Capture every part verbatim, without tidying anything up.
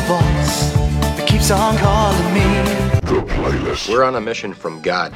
voice that keeps on calling me. The playlist. We're on a mission from God.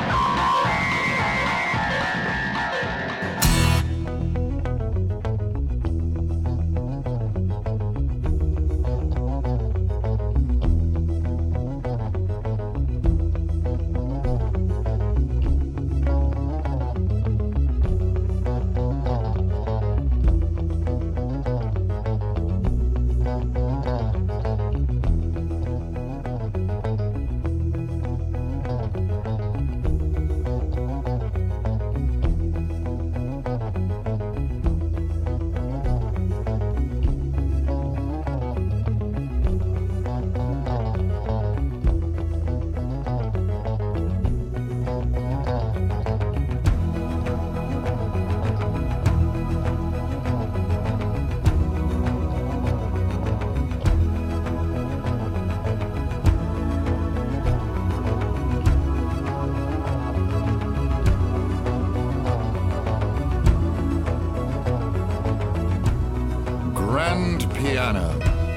Grand piano.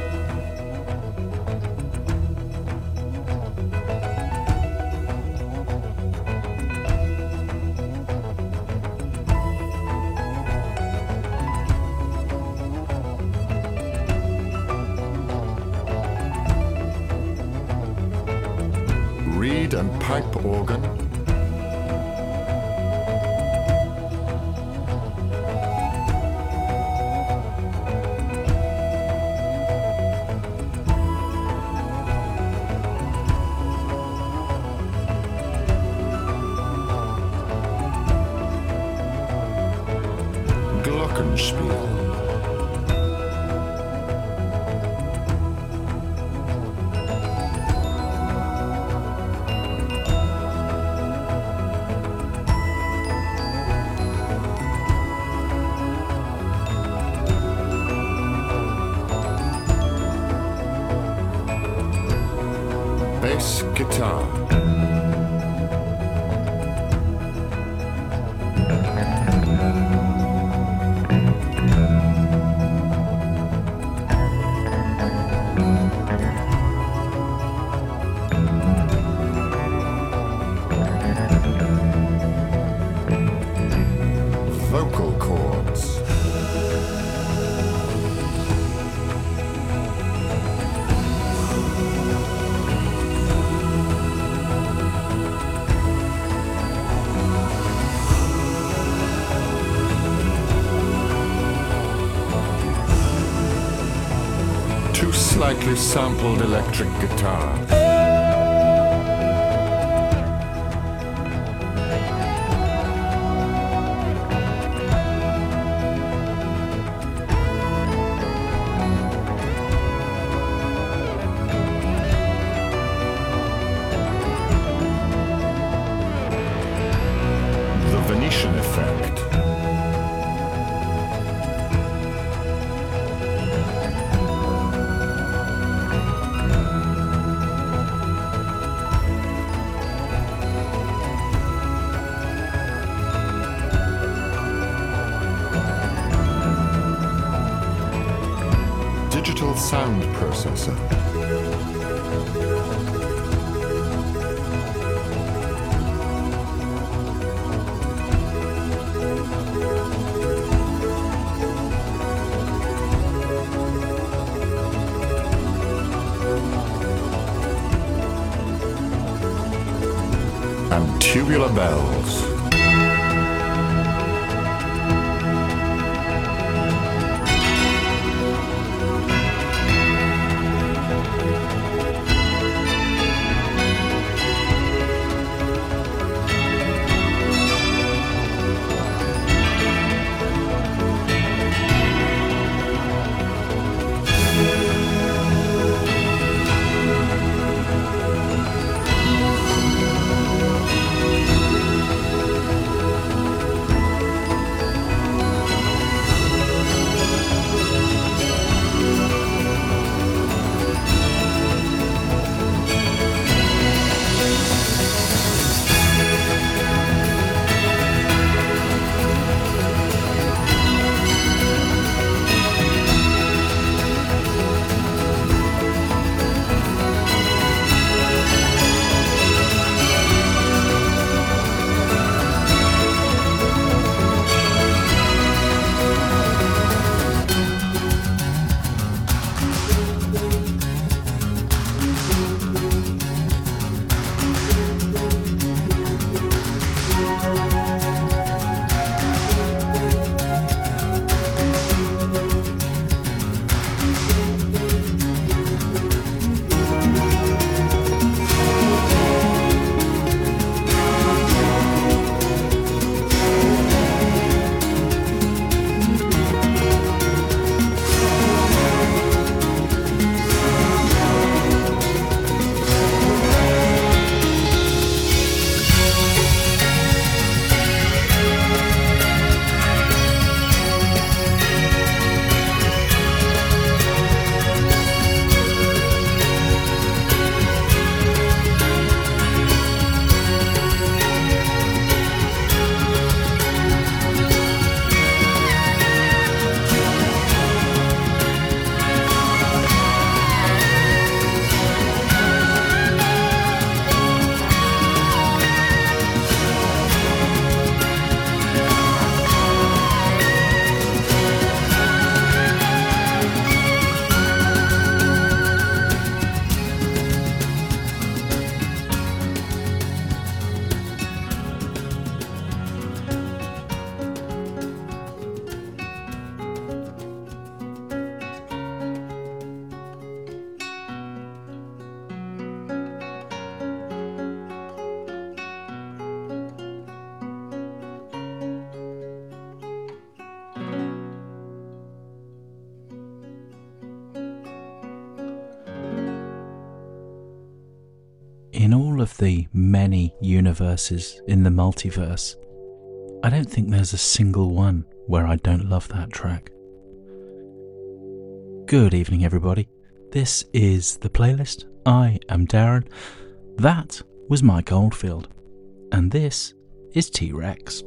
Reed and pipe organ. Glockenspiel. Bass guitar. Vocal cords. Two slightly sampled electric guitars. The Venetian effect. Digital sound processor. And tubular bells. in all of the many universes in the multiverse, I don't think there's a single one where I don't love that track. Good evening, everybody. This is The Playlist. I am Darren. That was Mike Oldfield. And this is T-Rex.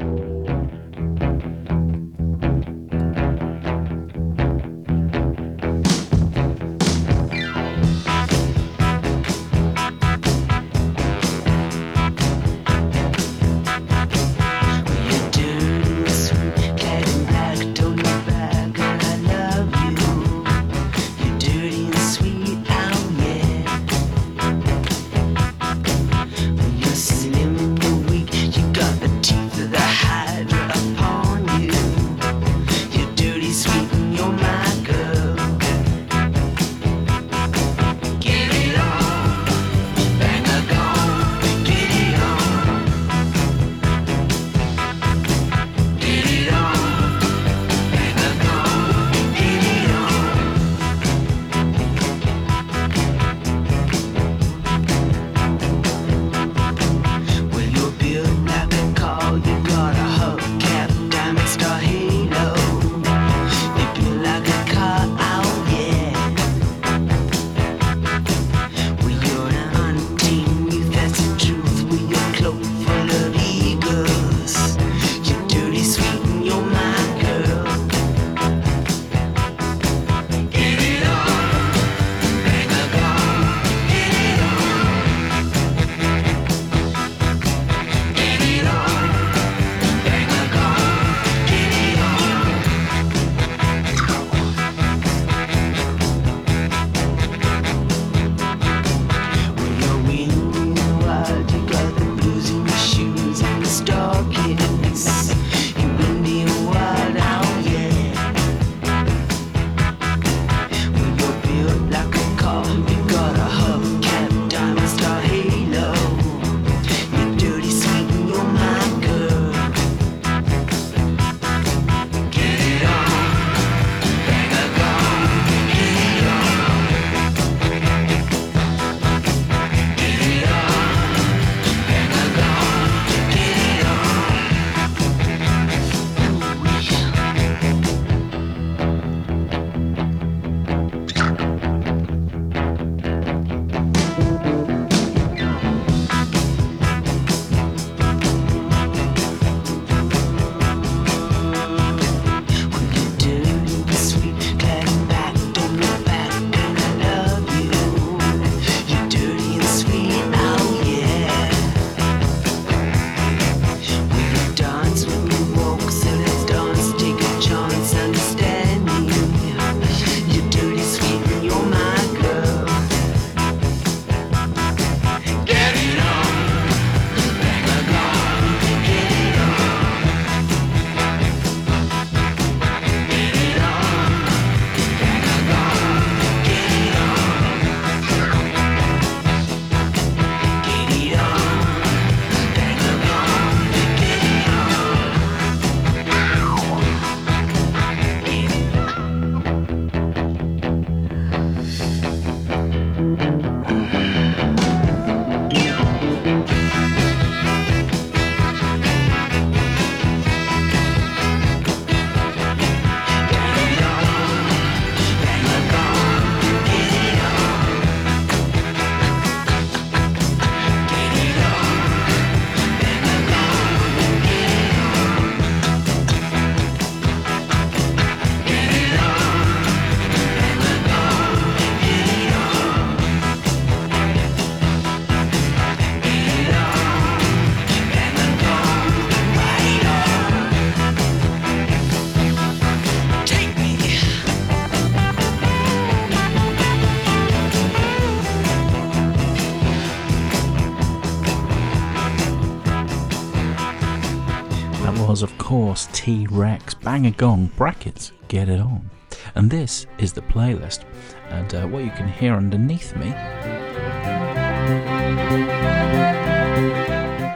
was, of course, T-Rex, Bang a Gong, brackets, Get It On. And this is the playlist, and uh, what you can hear underneath me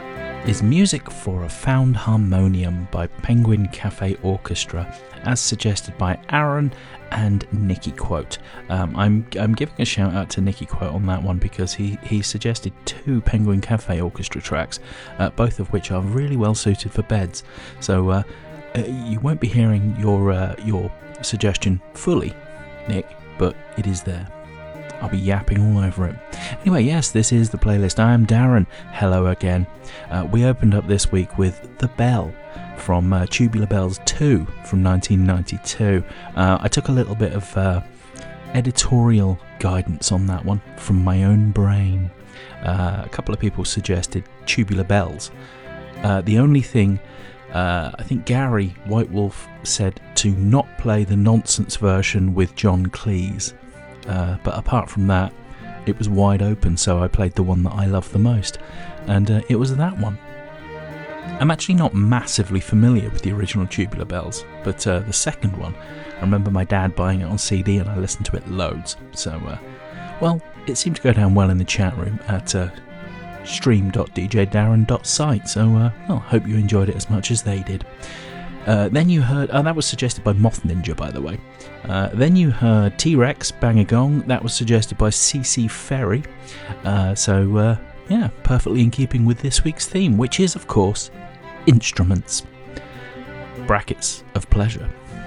is Music for a Found Harmonium by Penguin Cafe Orchestra, as suggested by Aaron and Nicky Quote. Um, I'm I'm giving a shout out to Nicky Quote on that one because he, he suggested two Penguin Cafe Orchestra tracks, uh, both of which are really well suited for beds. So uh, uh, you won't be hearing your uh, your suggestion fully, Nick, but it is there. I'll be yapping all over it. Anyway, yes, this is the playlist. I am Darren. Hello again. Uh, we opened up this week with The Bell from uh, Tubular Bells two from nineteen ninety-two. Uh, I took a little bit of uh, editorial guidance on that one from my own brain. Uh, a couple of people suggested Tubular Bells. Uh, the only thing, uh, I think Gary White Wolf said to not play the nonsense version with John Cleese. Uh, but apart from that, it was wide open, so I played the one that I love the most, and uh, it was that one. I'm actually not massively familiar with the original Tubular Bells, but uh, the second one, I remember my dad buying it on C D and I listened to it loads, so, uh, well, it seemed to go down well in the chat room at uh, stream dot d j darren dot site, so, uh, well, hope you enjoyed it as much as they did. Uh, then you heard, oh, that was suggested by Moth Ninja, by the way. Uh, then you heard T-Rex, Bang a Gong. That was suggested by C C Ferry. Uh, so, uh, yeah, perfectly in keeping with this week's theme, which is, of course, instruments. Brackets of pleasure.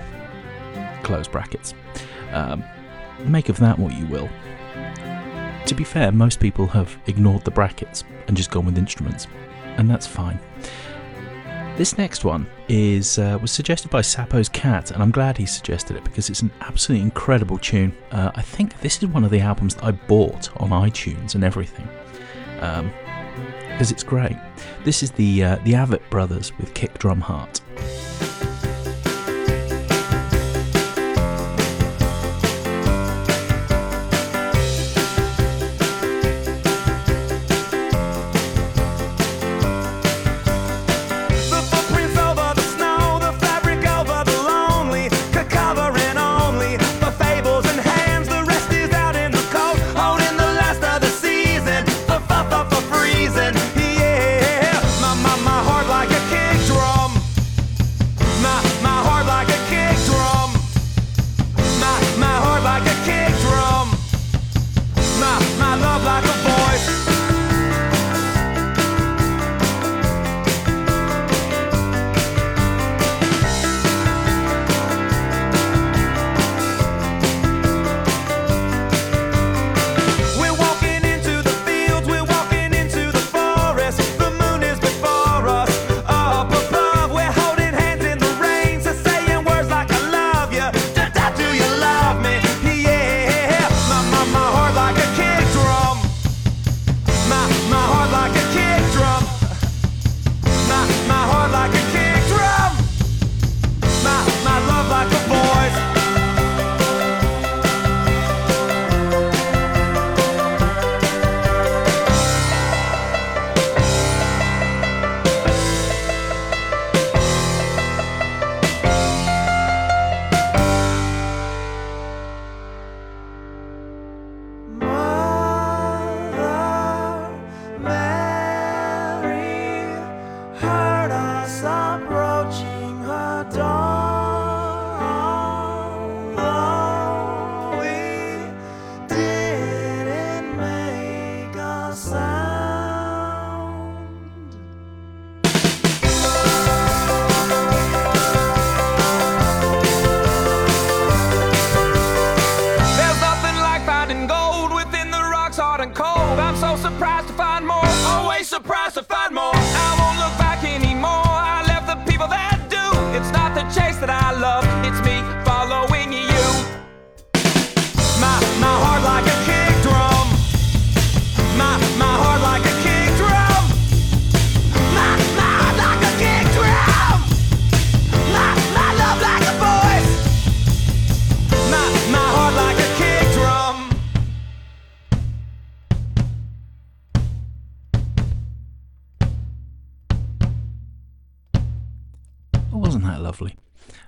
Close brackets. Um, make of that what you will. To be fair, most people have ignored the brackets and just gone with instruments, and that's fine. This next one is uh, was suggested by Sapo's Cat, and I'm glad he suggested it because it's an absolutely incredible tune. Uh, I think this is one of the albums that I bought on iTunes and everything, um, because it's great. This is the uh, the Avett Brothers with Kick Drum Heart.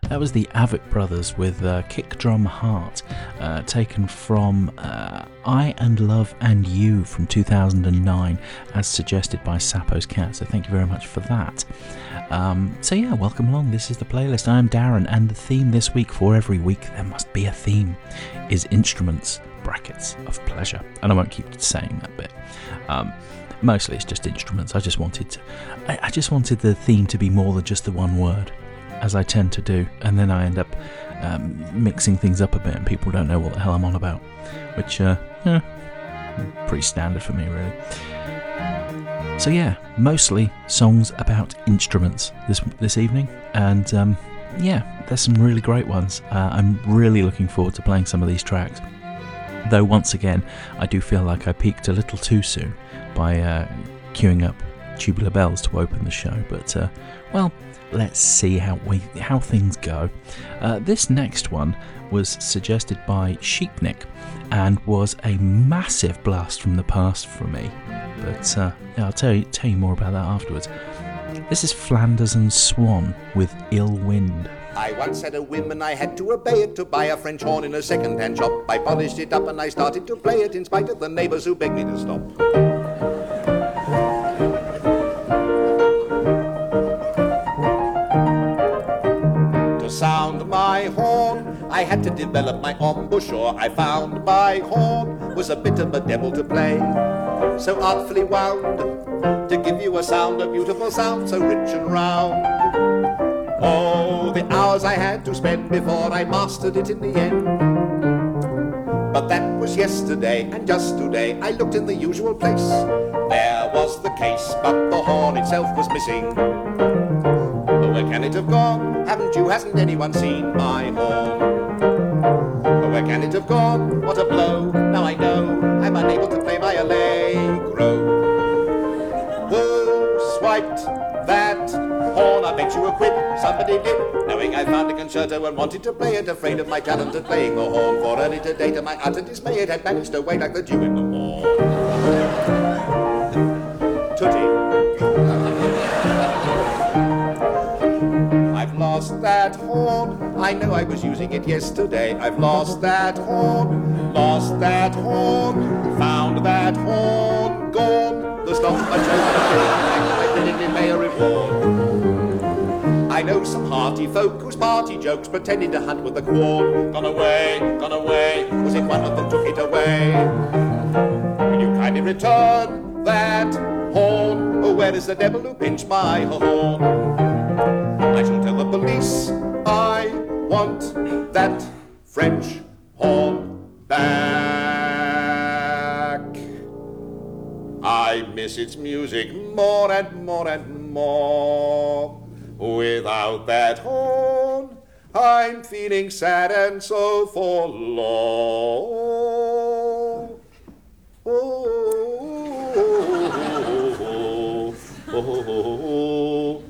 That was the Avett Brothers with uh, Kick Drum Heart, uh, taken from uh, I and Love and You from two thousand nine, as suggested by Sapo's Cat, so thank you very much for that. Um, so yeah, welcome along, this is the playlist. I am Darren, and the theme this week, for every week there must be a theme, is instruments, brackets, of pleasure. And I won't keep saying that bit. Um, mostly it's just instruments. I just wanted to, I, I just wanted the theme to be more than just the one word, as I tend to do, and then I end up um, mixing things up a bit and people don't know what the hell I'm on about, which uh, eh, pretty standard for me really. So yeah, mostly songs about instruments this this evening, and um, yeah, there's some really great ones. Uh, I'm really looking forward to playing some of these tracks, though once again I do feel like I peaked a little too soon by uh, queuing up Tubular Bells to open the show, but uh, well, let's see how we how things go. Uh, this next one was suggested by Sheepnik and was a massive blast from the past for me. But uh, yeah, I'll tell you tell you more about that afterwards. This is Flanders and Swan with Ill Wind. I once had a whim and I had to obey it to buy a French horn in a second-hand shop. I polished it up and I started to play it in spite of the neighbours who begged me to stop. Sound my horn, I had to develop my embouchure. I found my horn was a bit of a devil to play, so artfully wound to give you a sound, a beautiful sound, so rich and round. Oh, the hours I had to spend before I mastered it in the end. But that was yesterday, and just today I looked in the usual place. There was the case, but the horn itself was missing. Where can it have gone? Haven't you, hasn't anyone seen my horn? Where can it have gone? What a blow! Now I know I'm unable to play my allegro. Who swiped that horn? I bet you a quid somebody did, knowing I found a concerto and wanted to play it, afraid of my talent at playing the horn. For early today, to my utter dismay, it had managed to wait like the dew in the morn. Tootie. Lost that horn, I know I was using it yesterday. I've lost that horn, lost that horn, found that horn, gone. The stock I chose to I didn't pay a reward. I know some hearty folk whose party jokes pretended to hunt with the quarn. Gone away, gone away, was it one of them took it away? Will you kindly return that horn? Oh, where is the devil who pinched my horn? I shall tell the police I want that French horn back. I miss its music more and more and more. Without that horn, I'm feeling sad and so forlorn. Oh, oh, oh, oh,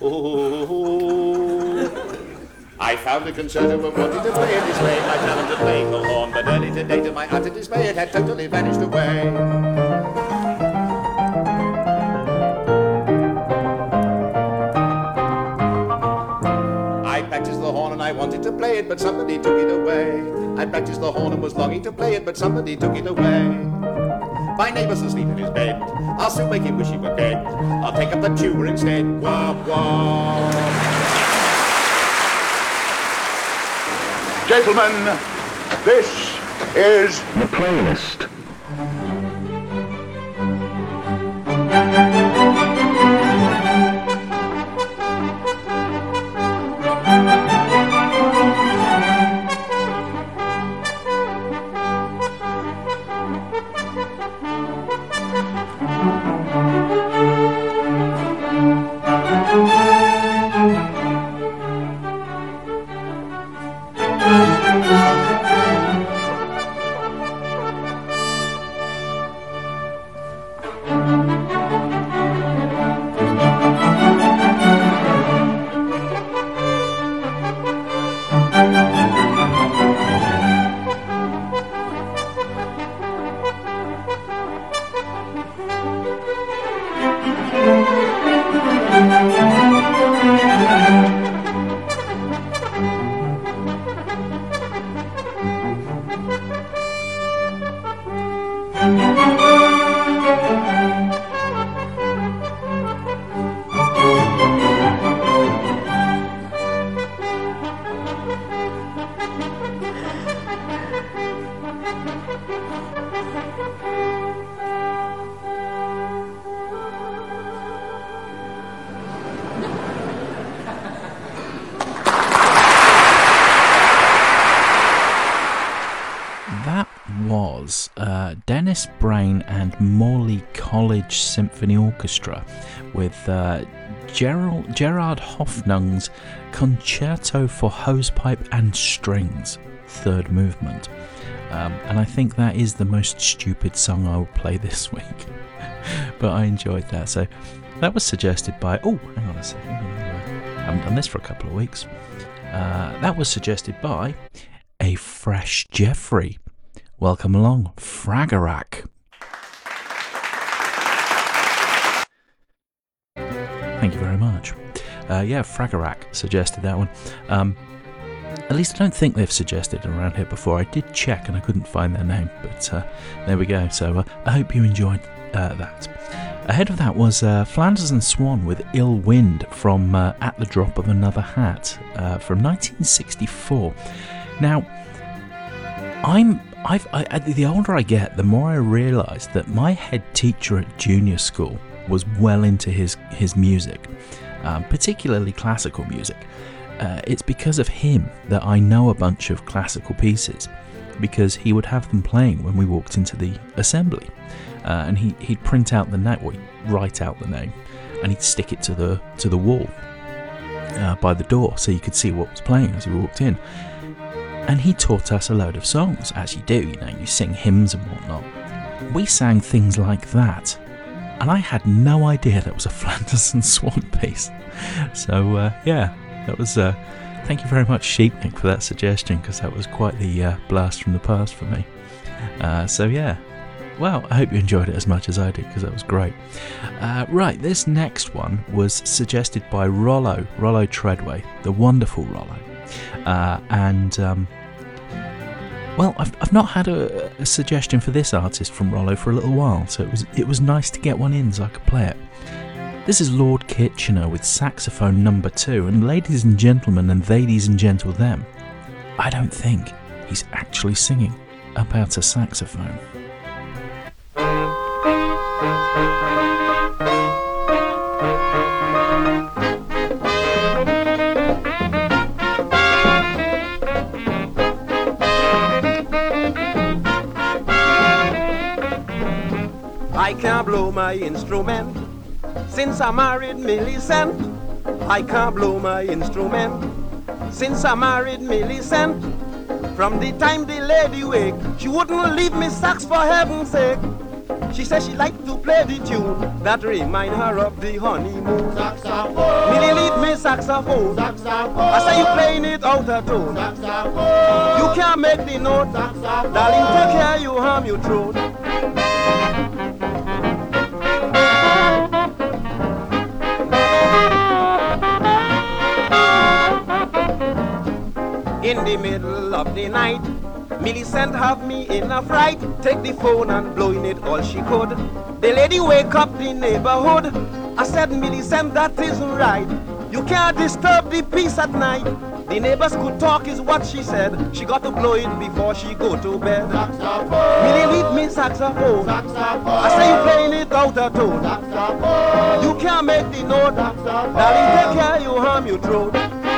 oh. I found a concerto and wanted to play it this way. My talent to play the horn, but early today, to my utter dismay, it had totally vanished away. I practiced the horn and I wanted to play it, but somebody took it away. I practiced the horn and was longing to play it, but somebody took it away. My neighbour's asleep in his bed. I'll soon make him wish he were dead. I'll take up the tuba instead. Wah, wah. Gentlemen, this is The Playlist. was uh, Dennis Brain and Morley College Symphony Orchestra with uh, Gerald, Gerard Hoffnung's Concerto for Hosepipe and Strings, third movement. Um, and I think that is the most stupid song I will play this week. But I enjoyed that. So that was suggested by... Oh, hang on a second. I haven't done this for a couple of weeks. Uh, that was suggested by A Fresh Jeffrey. Welcome along, Fragarack. Thank you very much. Uh, yeah, Fragarack suggested that one. Um, at least I don't think they've suggested it around here before. I did check and I couldn't find their name, but uh, there we go. So uh, I hope you enjoyed uh, that. Ahead of that was uh, Flanders and Swan with Ill Wind from uh, At the Drop of Another Hat uh, from nineteen sixty-four. Now, I'm I've I, I, the older I get, the more I realise that my head teacher at junior school was well into his his music, um, particularly classical music. Uh, it's because of him that I know a bunch of classical pieces, because he would have them playing when we walked into the assembly, uh, and he he'd print out the name, or he'd write out the name, and he'd stick it to the to the wall uh, by the door so you could see what was playing as you walked in. And he taught us a load of songs, as you do, you know, you sing hymns and whatnot. We sang things like that, and I had no idea that was a Flanders and Swan piece. So, uh, yeah, that was, uh, thank you very much, Sheepnik, for that suggestion, because that was quite the uh, blast from the past for me. Uh, so, yeah, well, I hope you enjoyed it as much as I did, because that was great. Uh, right, this next one was suggested by Rollo, Rollo Treadway, the wonderful Rollo. Uh, and um, well, I've I've not had a, a suggestion for this artist from Rollo for a little while, so it was it was nice to get one in so I could play it. This is Lord Kitchener with saxophone number two, and ladies and gentlemen and ladies and gentle them, I don't think he's actually singing about a saxophone. I can't blow my instrument since I married Millicent. I can't blow my instrument since I married Millicent. From the time the lady wake, she wouldn't leave me sax for heaven's sake. She said she liked to play the tune that remind her of the honeymoon. Saxophone. Millie leave me saxophone. Saxophone. I say you playing it out of tone. Saxophone. You can't make the note. Saxophone. Darling, take care, you harm your throat. In the middle of the night, Millicent have me in a fright. Take the phone and blowing it all she could. The lady wake up the neighborhood. I said, Millicent, that isn't right. You can't disturb the peace at night. The neighbors could talk is what she said. She got to blow it before she go to bed. Saxophone. Millie leave me saxophone. Saxophone. I say you playing it out of tone. Saxophone. You can't make the note. Saxophone. Darling, take care, you harm your throat.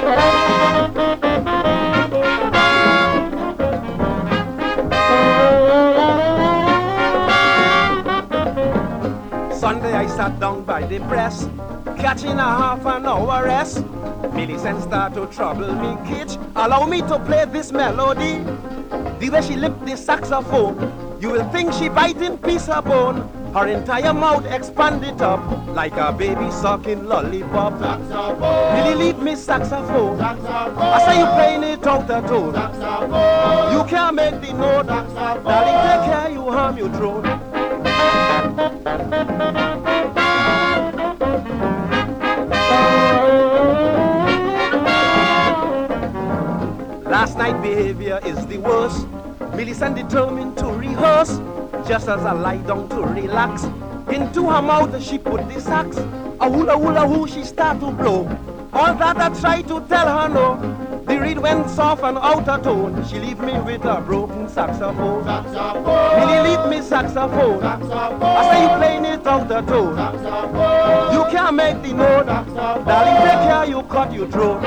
Sunday I sat down by the press, catching a half an hour rest. Millicent start to trouble me, Kitch. Allow me to play this melody. The way she lift the saxophone, you will think she biting piece of bone. Her entire mouth expanded up like a baby sucking lollipop. Saxophone. Millie leave me saxophone. Saxophone. I say you playing it out of tone. Saxophone. You can't make the note. Saxophone. Darling, take care, you harm your throat. Last night behavior is the worst. Millicent determined to rehearse. Just as I lie down to relax, into her mouth she put the sax. A hula hula hoo she start to blow. All that I try to tell her no. The reed went soft and out of tone. She leave me with a broken saxophone. Saxophone. Millie leave me saxophone. Saxophone. I say you playing it out of tone. Saxophone. You can't make the note. Saxophone. Darling, take care, you cut your throat.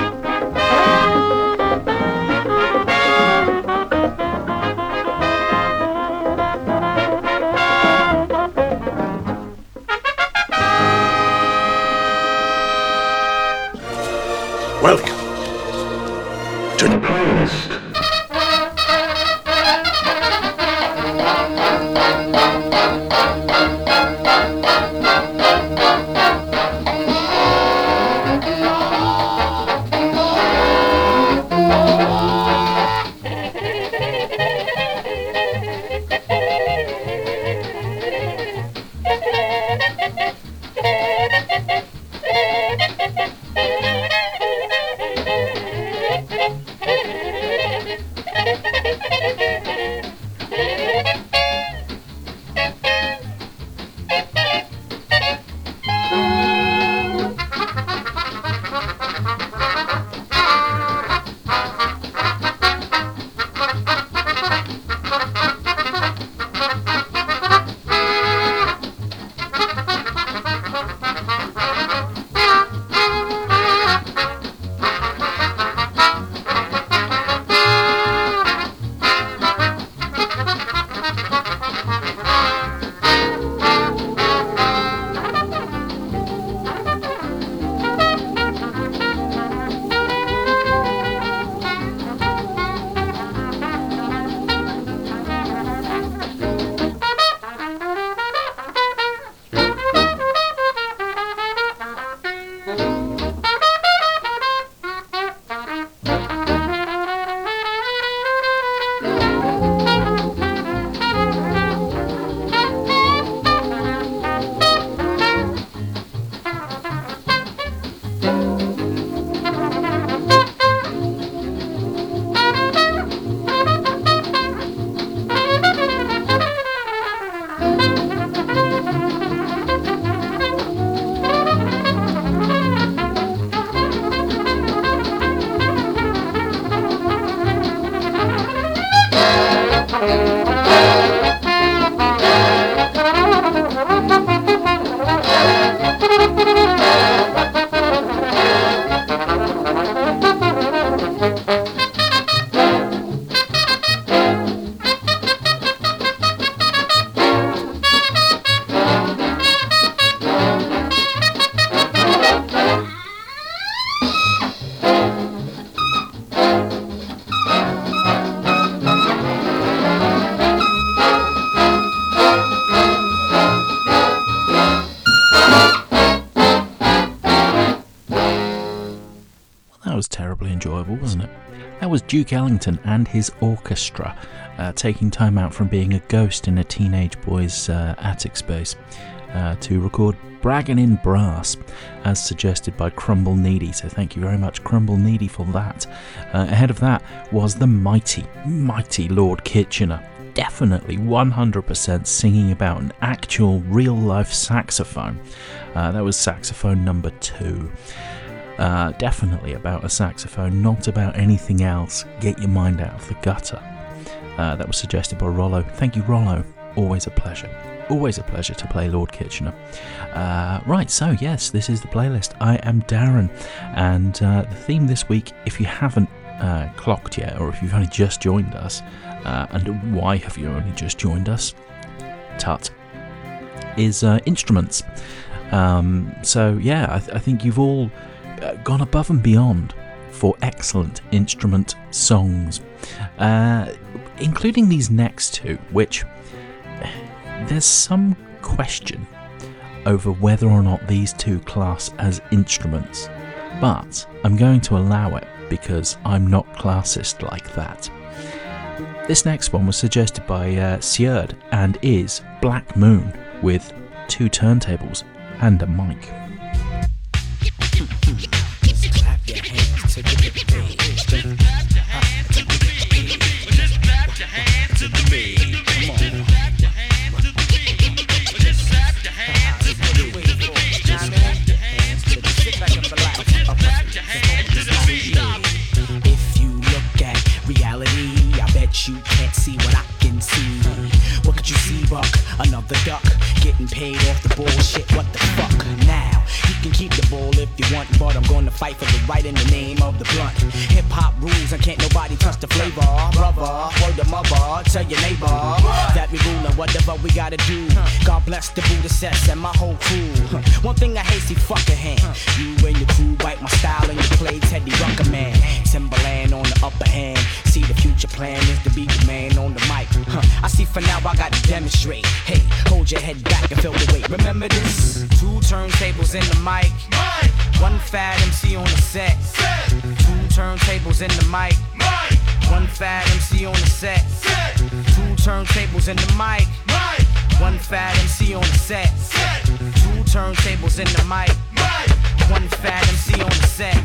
Enjoyable, wasn't it? That was Duke Ellington and his orchestra uh, taking time out from being a ghost in a teenage boy's uh, attic space uh, to record Braggin' in Brass, as suggested by Crumble Needy. So thank you very much, Crumble Needy, for that. Uh, ahead of that was the mighty, mighty Lord Kitchener. Definitely one hundred percent singing about an actual real-life saxophone. Uh, that was saxophone number two. Uh, definitely about a saxophone, not about anything else. Get your mind out of the gutter. Uh, that was suggested by Rollo. Thank you, Rollo. Always a pleasure. Always a pleasure to play Lord Kitchener. Uh, right, so yes, this is the playlist. I am Darren, and uh, the theme this week, if you haven't uh, clocked yet, or if you've only just joined us, uh, and why have you only just joined us? Tut. Is uh, instruments. Um, so yeah, I, th- I think you've all Uh, gone above and beyond for excellent instrument songs, uh, including these next two, which there's some question over whether or not these two class as instruments, but I'm going to allow it because I'm not classist like that. This next one was suggested by uh, Seard and is Black Moon with two turntables and a mic. Just clap your hands to the beat. Just clap your hands to the beat. Come on. Clap your hands to the beat. Just clap your hands to the beat. Just clap your hands to the beat. Sit back and relax. Just clap your hands to the beat. If you look at reality, I bet you can't see what I can see. What could you see, Buck? Another duck getting paid off the bullshit. What the fuck now? You can keep the ball if you want, but I'm gonna fight for the right in the name of the blunt. Hip-hop rules and can't nobody touch the flavor. Brother, word to mother, tell your neighbor that we rule and whatever we gotta do. God bless the Buddha sets and my whole crew. One thing I hate, see fucking hand. You and your crew bite my style and you play Teddy Rucker man. Timberland on the upper hand. See the future plan is to be the man on the mic. Huh. I see for now I got to demonstrate. Hey, hold your head back and feel the weight. Remember this? Two turntables in the mic. One fat M C on the set. Two turntables in the mic. One fat M C on the set. Two turntables in the mic. One fat M C on the set. Two turntables in the mic. One fat M C on the set.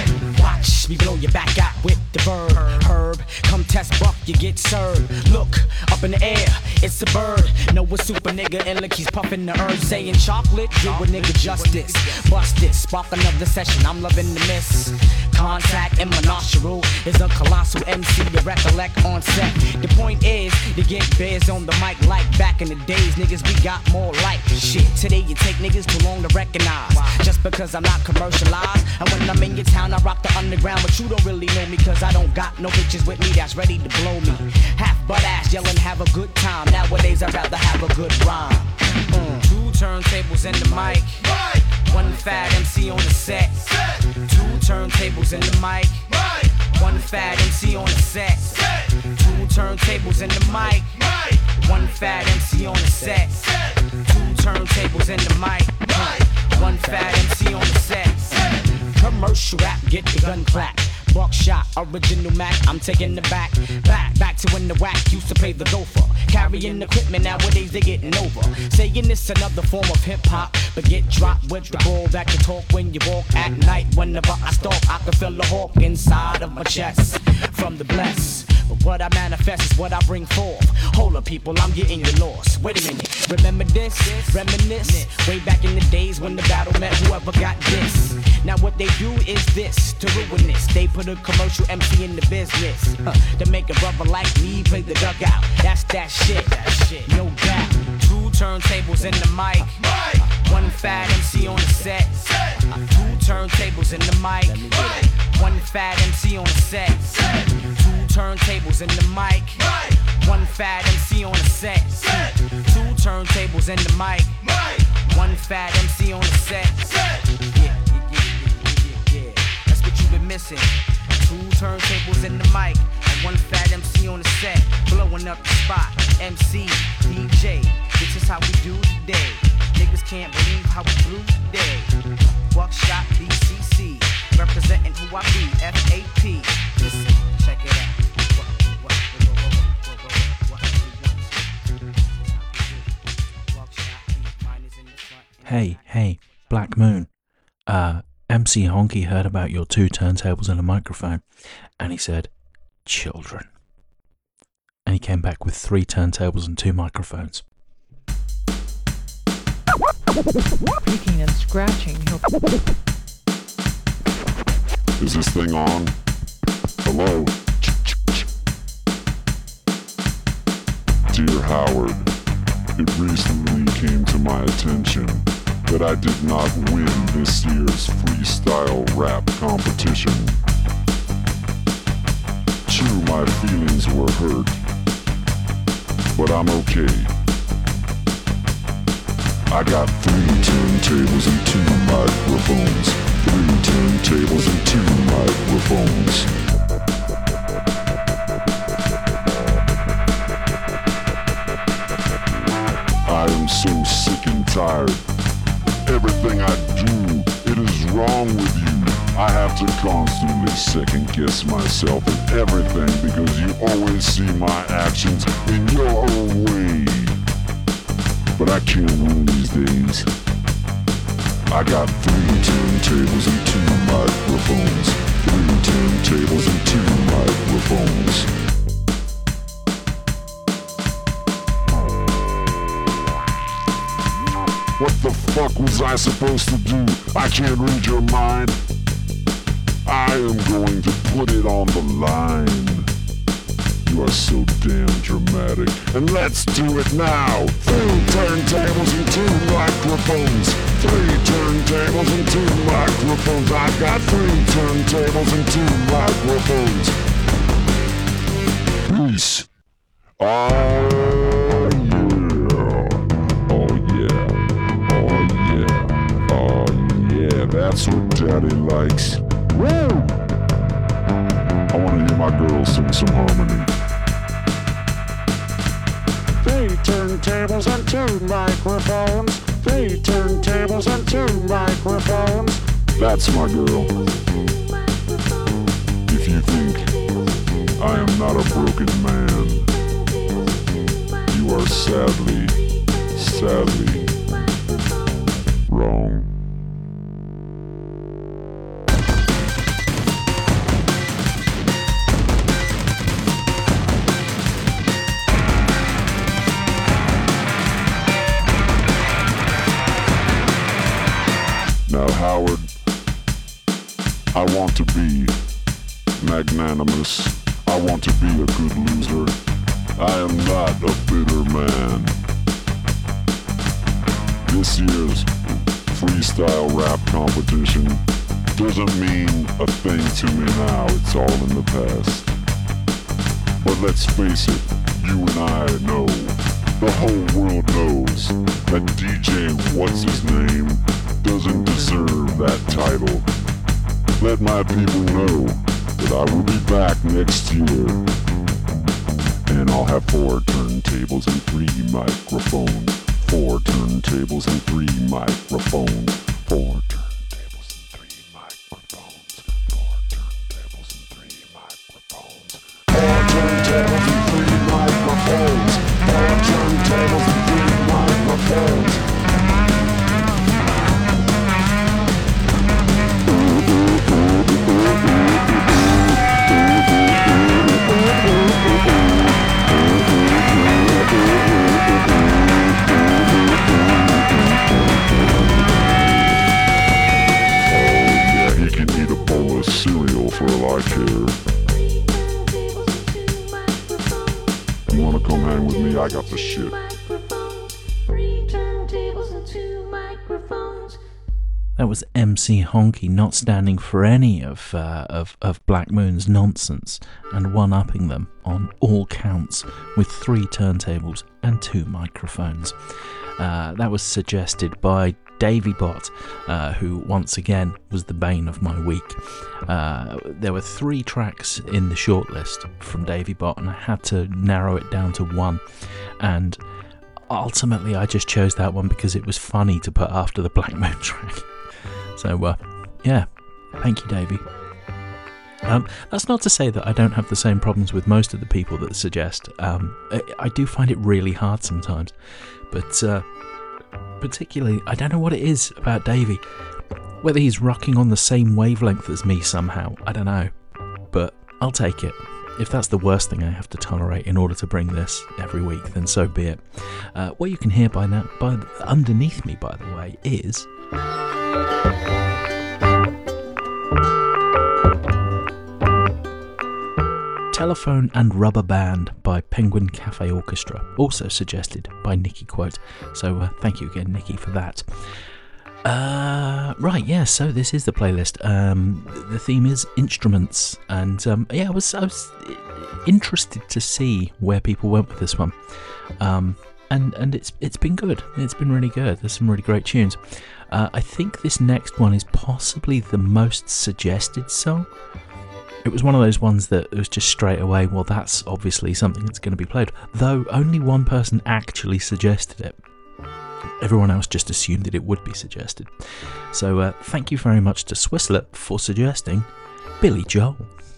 Watch me blow your back out with the verb. Herb, come test buck, you get served. Look, up in the air, it's a bird. Know a super nigga and look, he's puffing the herb. Saying chocolate, do a nigga justice. Bust it, spark another session, I'm loving the miss. Contact in my nostril is a colossal M C to recollect on set. The point is, to get bears on the mic like back in the days. Niggas, we got more like shit. Today you take niggas too long to recognize. Just because I'm not commercialized. And when I'm in your town, I rock the underground. But you don't really know me, cause I don't got no bitches with me that's ready to blow me. Half butt ass yelling, have a good time. Nowadays, I'd rather have a good rhyme. Mm. Two turntables in the mic. One fat M C on the set. Two turntables in the mic. One fat M C on the set. Two turntables in the mic. One fat M C on the set. Two turntables in the mic. One fat M C on the set. Commercial rap, get the gun clap. Buckshot, original Mac, I'm taking the back. Back, back to when the whack used to pay the gopher. Carrying equipment, nowadays they getting over. Saying this another form of hip hop, but get dropped with the ball that can talk when you walk at night. Whenever I stalk, I can feel the hawk inside of my chest. From the bless, but what I manifest is what I bring forth. Hold up, people, I'm getting you lost. Wait a minute, remember this? Reminisce. Way back in the days when the battle met whoever got this. Now what they do is this, to ruin this. They put a commercial M C in the business, huh, to make a brother like me play the dugout. That's that shit, that shit, no doubt. Two turntables in the mic. One fat M C on the set. Two turntables in the mic. One fat M C on the set. Two turntables in the mic. One fat M C on the set. Two turntables in the mic. One fat M C on the set. Yeah, yeah, yeah, yeah, yeah. That's what you've been missing. Two turntables in the mic and one fat M C on the set, blowing up the spot. M C, D J, this is how we do today. Niggas can't believe how we blew today. Buckshot, B C C, representing who I be, F A P. Listen, check it out. What, what, what, what, what, what, what, what, what, what, Hey, hey, Black Moon. Uh, M C Honky heard about your two turntables and a microphone, and he said, children. And he came back with three turntables and two microphones. Picking and scratching. Is this thing on? Hello? Dear Howard, it recently came to my attention that I did not win this year's freestyle rap competition. True, my feelings were hurt, but I'm okay. I got three turntables and two microphones. Three turntables and two microphones. I am so sick and tired. Everything I do, it is wrong with you. I have to constantly second guess myself in everything because you always see my actions in your own way. But I can't win these days. I got three turntables and two microphones. Three turntables and two microphones. What the fuck was I supposed to do? I can't read your mind. I am going to put it on the line. You are so damn dramatic. And let's do it now. Three turntables and two microphones. Three turntables and two microphones. I've got three turntables and two microphones. Peace. Oh, yeah. That's what daddy likes. Woo! I wanna hear my girl sing some harmony. Three turntables and two microphones. Three turntables and two microphones. That's my girl. If you think I am not a broken man, you are sadly, sadly wrong. Now, Howard, I want to be magnanimous. I want to be a good loser. I am not a bitter man. This year's freestyle rap competition doesn't mean a thing to me now. It's all in the past. But let's face it, you and I know, the whole world knows that D J What's His Name doesn't deserve that title. Let my people know that I will be back next year, and I'll have four turntables and three microphones. Four turntables and three microphones. Four turntables and three microphones. Four turntables and three microphones. Four turntables and three microphones. Four turntables and three microphones. Cereal for all I care. You wanna come hang with me? I got the shit. That was M C Honky not standing for any of, uh, of of Black Moon's nonsense and one-upping them on all counts with three turntables and two microphones. Uh, that was suggested by Davey Bot, uh, who once again was the bane of my week. Uh, there were three tracks in the shortlist from Davey Bot, and I had to narrow it down to one. And ultimately, I just chose that one because it was funny to put after the Black Moon track. So, uh, yeah, thank you, Davey. Um, that's not to say that I don't have the same problems with most of the people that suggest. Um, I, I do find it really hard sometimes, but uh, particularly, I don't know what it is about Davey. Whether he's rocking on the same wavelength as me somehow, I don't know. But I'll take it. If that's the worst thing I have to tolerate in order to bring this every week, then so be it. Uh, what you can hear by now, by underneath me, by the way, is Telephone and Rubber Band by Penguin Cafe Orchestra, also suggested by Nikki Quote. So uh, thank you again, Nikki, for that. Uh, right, yeah, so this is the playlist. Um, the theme is instruments, and um, yeah, I was I was interested to see where people went with this one. Um, and and it's it's been good. It's been really good. There's some really great tunes. Uh, I think this next one is possibly the most suggested song. It was one of those ones that was just straight away, well, that's obviously something that's going to be played. Though only one person actually suggested it. Everyone else just assumed that it would be suggested. So uh, thank you very much to Swisslet for suggesting Billy Joel.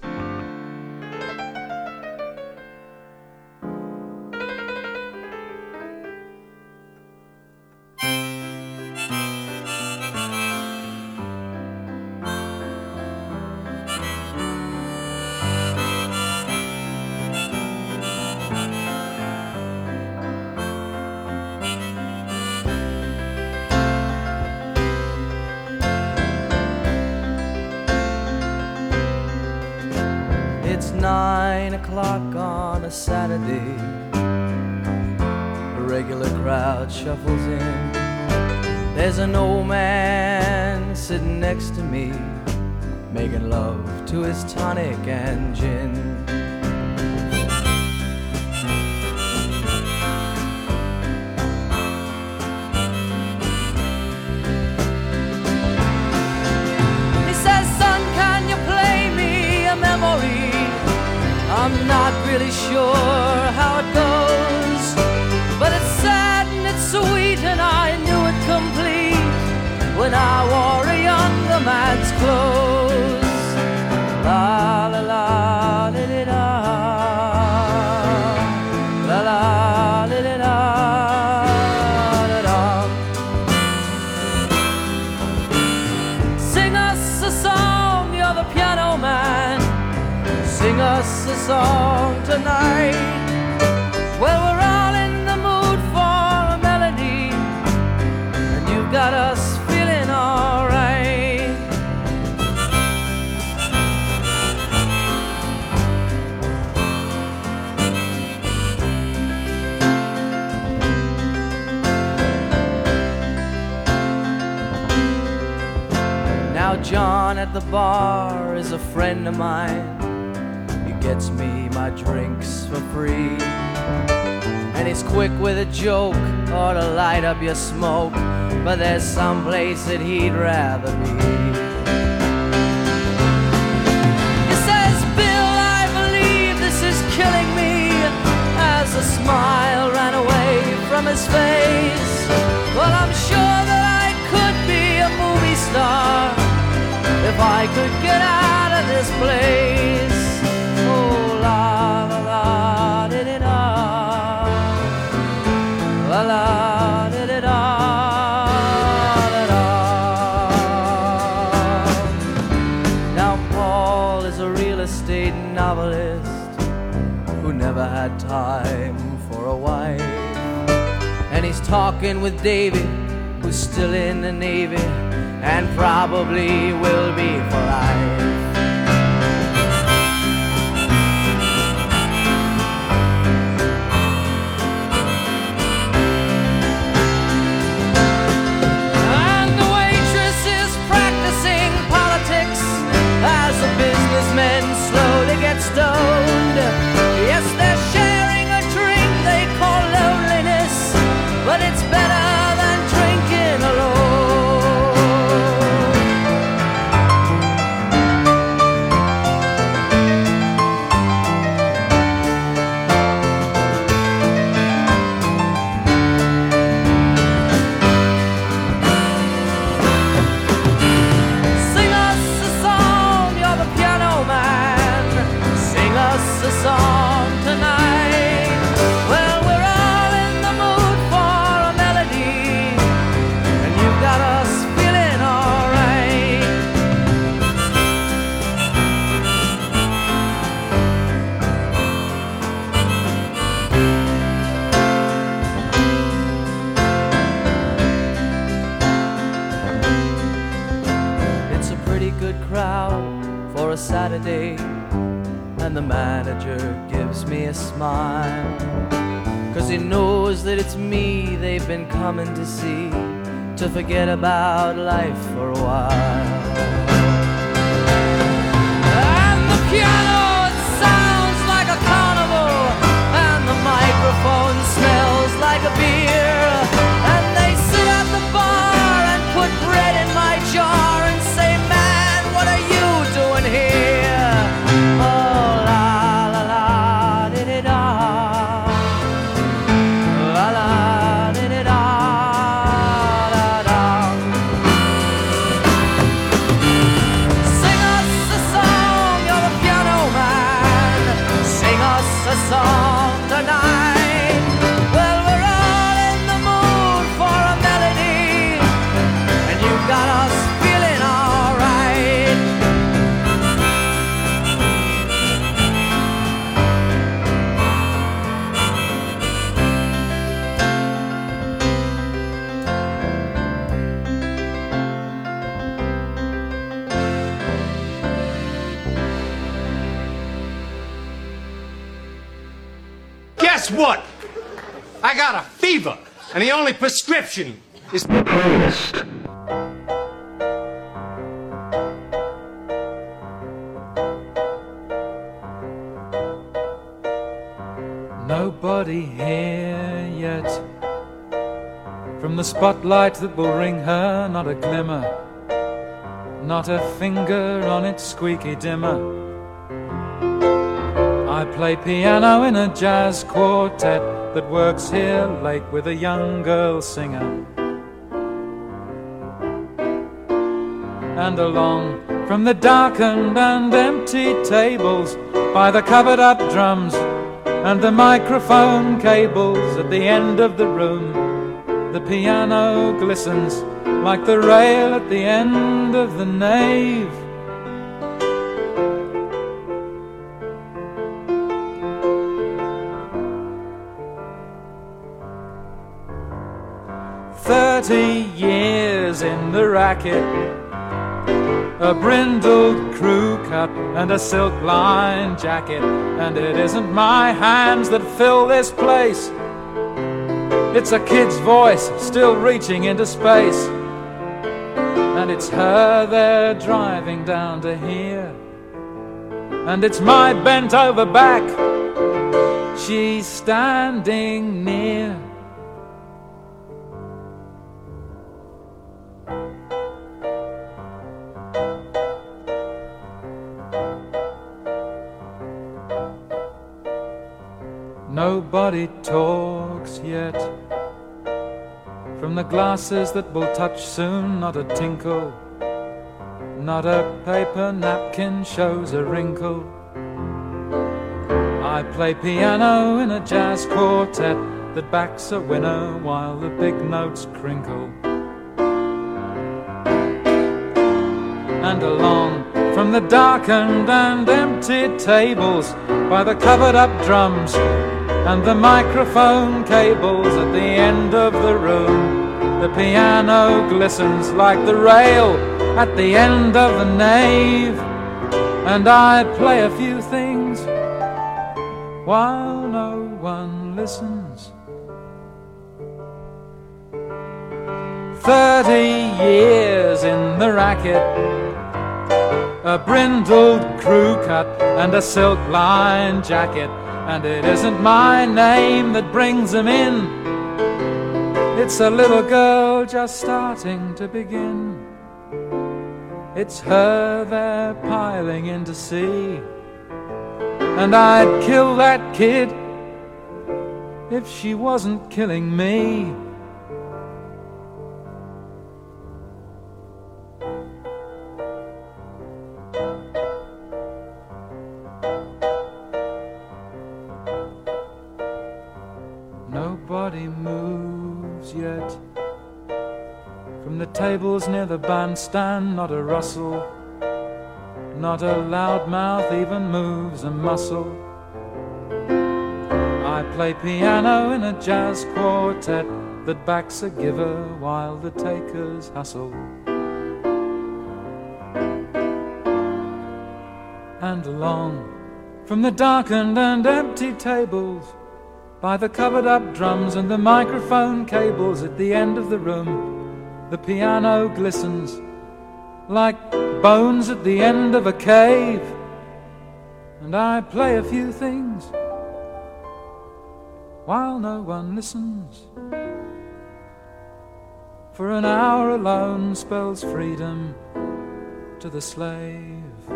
Nine o'clock on a Saturday, a regular crowd shuffles in. There's an old man sitting next to me, making love to his tonic and gin. really sure how it goes, but it's sad and it's sweet, and I knew it complete when I wore a younger man's clothes. La la la li li da, la la li li da, da da. Sing us a song, you're the piano man. Sing us a song tonight. Well, we're all in the mood for a melody, and you've got us feeling alright. Now John at the bar is a friend of mine. He gets me my drinks for free, and he's quick with a joke or to light up your smoke, but there's some place that he'd rather be. He says, Bill, I believe this is killing me, as a smile ran away from his face. Well, I'm sure that I could be a movie star if I could get out of this place. Oh, la la la di di da, la la di di da, da da. Now Paul is a real estate novelist who never had time for a wife, and he's talking with Davy, who's still in the Navy and probably will be for life. And the waitress is practicing politics as the businessmen slowly get stoned. Yes, they're sharing a drink they call loneliness, but it's better than drinking alone. A song tonight. Well, we're all in the mood for a melody, and you've got us feeling alright. It's a pretty good crowd for a Saturday, and the manager gives me a smile, 'cause he knows that it's me they've been coming to see, to forget about life for a while. And the piano, it sounds like a carnival, and the microphone smells like a beer, and they sit at the bar and put bread in my jar and say, man, what are you doing here? Oh, a song tonight. Well, we're all in the mood for a melody, and you've got us feeling alright. Guess what? I got a fever, and the only prescription is pissed. Nobody here yet. From the spotlight that will ring her, not a glimmer, not a finger on its squeaky dimmer. I play piano in a jazz quartet that works here late with a young girl singer. And along from the darkened and empty tables, by the covered up drums and the microphone cables at the end of the room, the piano glistens like the rail at the end of the nave. Thirty years in the racket, a brindled crew cut and a silk-lined jacket, and it isn't my hands that fill this place. It's a kid's voice still reaching into space, and it's her they're driving down to hear, and it's my bent over back she's standing near. Nobody talks yet. From the glasses that will touch soon, not a tinkle, not a paper napkin shows a wrinkle. I play piano in a jazz quartet that backs a winner while the big notes crinkle. And along from the darkened and empty tables, by the covered up drums and the microphone cables at the end of the room, the piano glistens like the rail at the end of the nave. And I play a few things while no one listens. Thirty years in the racket, a brindled crew cut and a silk-lined jacket, and it isn't my name that brings them in. It's a little girl just starting to begin. It's her they're piling in to see, and I'd kill that kid if she wasn't killing me. Nobody moves yet. From the tables near the bandstand, not a rustle, not a loud mouth even moves a muscle. I play piano in a jazz quartet that backs a giver while the takers hustle. And along from the darkened and empty tables, by the covered up drums and the microphone cables at the end of the room, the piano glistens like bones at the end of a cave. And I play a few things while no one listens, for an hour alone spells freedom to the slave.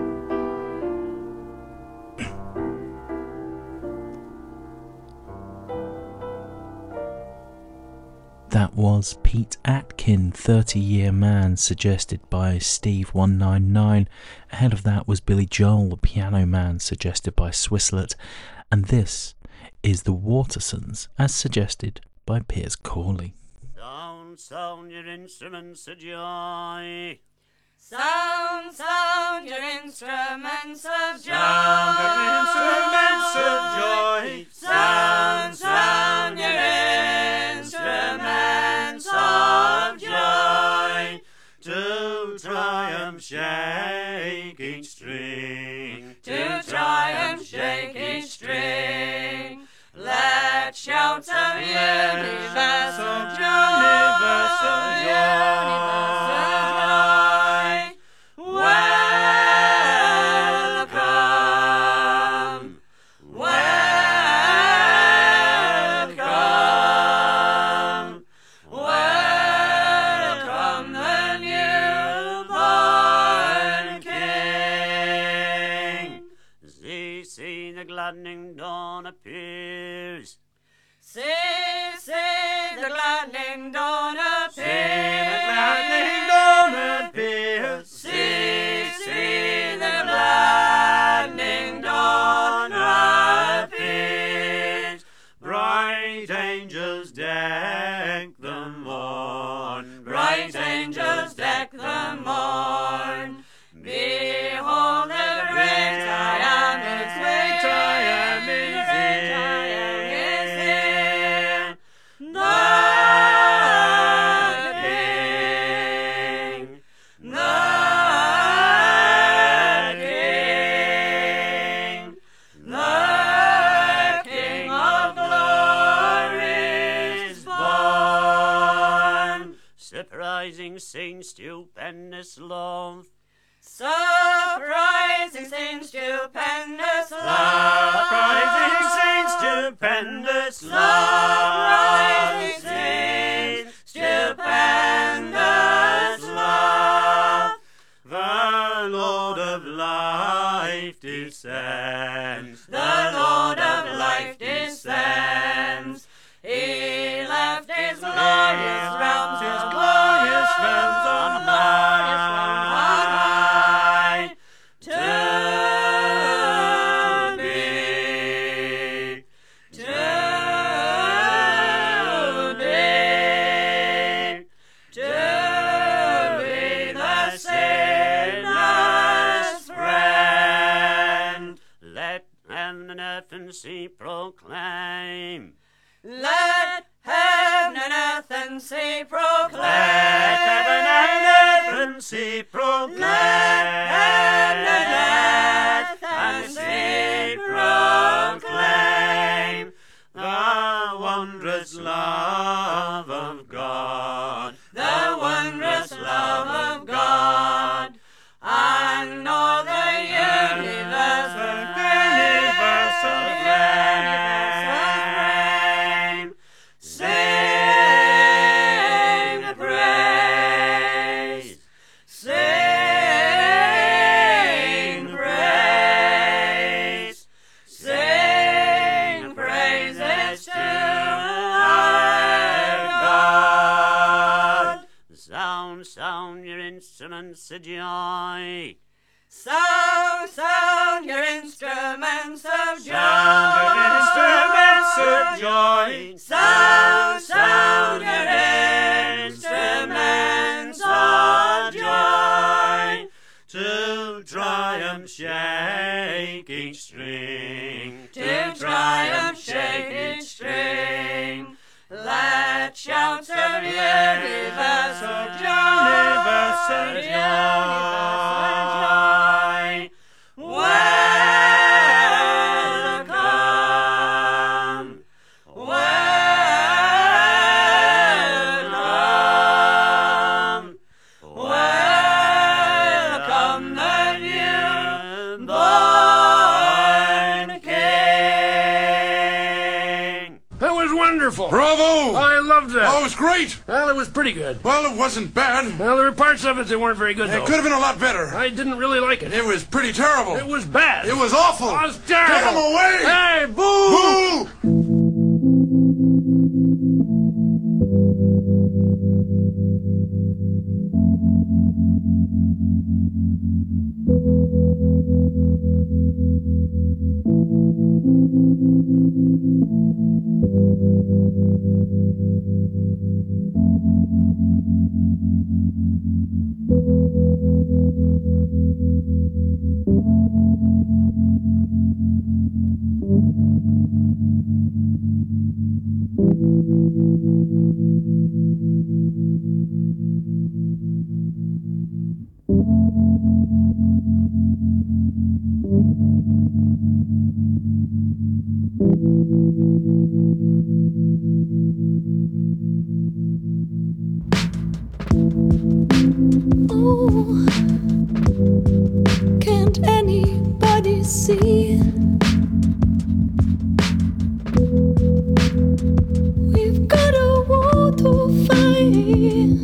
That was Pete Atkin, thirty-year man, suggested by Steve one nine nine. Ahead of that was Billy Joel, the piano man, suggested by Swisslet. And this is The Watersons, as suggested by Piers Corley. Sound, sound your instruments of joy. Sound, sound your instruments of joy. Sound your instruments of joy. Sound, sound your instruments of joy. To triumph shake each string. To triumph shake each string. Let shouts of universal joy. Universal joy. Welcome, welcome, welcome the newborn King. See, see the gladdening appears. See, see, the gladdening dawn appears. See, the gladdening dawn appears. See, see, the gladdening dawn appears. Bright angels deck the morn. Bright angels deck the morn. Behold the great I am, its great I am is here. The King, the King, the King of glory is born. Surprising, scene, stupendous love. Surprising scene, stupendous love. Surprising scene, stupendous Surprising love. scene, stupendous love. The Lord of life descends. The Lord of life descends. He left his glorious realms, his glorious realms on high, to be, to be, to be the sinner's friend. Let heaven and earth and sea proclaim. Let heaven and earth and sea proclaim. Let heaven and earth and sea proclaim. Let heaven and earth and sea proclaim. The wondrous love of God. The wondrous love of God. And all the universe will Universal flame. sing praise. Sing praise. Sing praises to our God. Sound, sound your instruments of joy. Sound, sound your instruments of joy. Sound your instruments of joy. Sound, sound your instruments of joy. To triumph shake each string. To triumph shake each string. Let shouts of universal joy. Universal joy. Welcome, welcome, welcome the newborn King. That was wonderful. Bravo! I loved that. Oh, it was great. Well, it was pretty good. Well, it wasn't bad. Well, there were parts of it that weren't very good, It though. could have been a lot better. I didn't really like it. It was pretty terrible. It was bad. It was awful. It was terrible. Get him away! Hey, boo! Boo! Oh, can't anybody see? We've got a war to fight.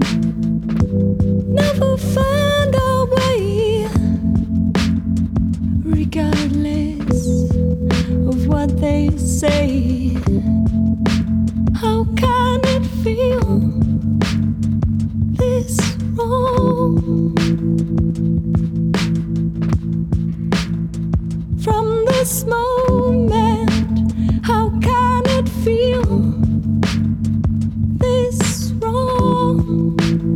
Never find our way, regardless of what they say? How can it feel this wrong? From this moment, how can it feel this wrong?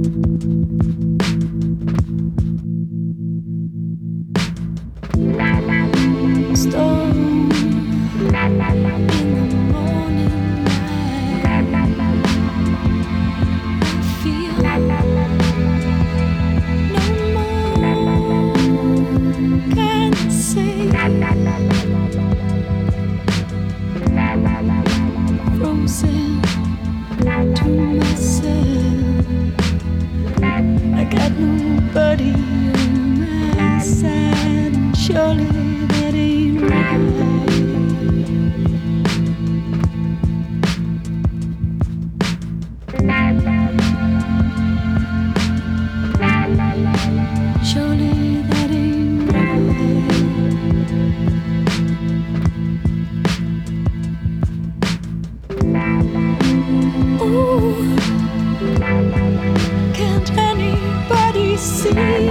Storm in the morning light, I feel no more can say. Frozen to myself, I got nobody on my side, and surely that ain't right. Surely that ain't right. Ooh, can't anybody see?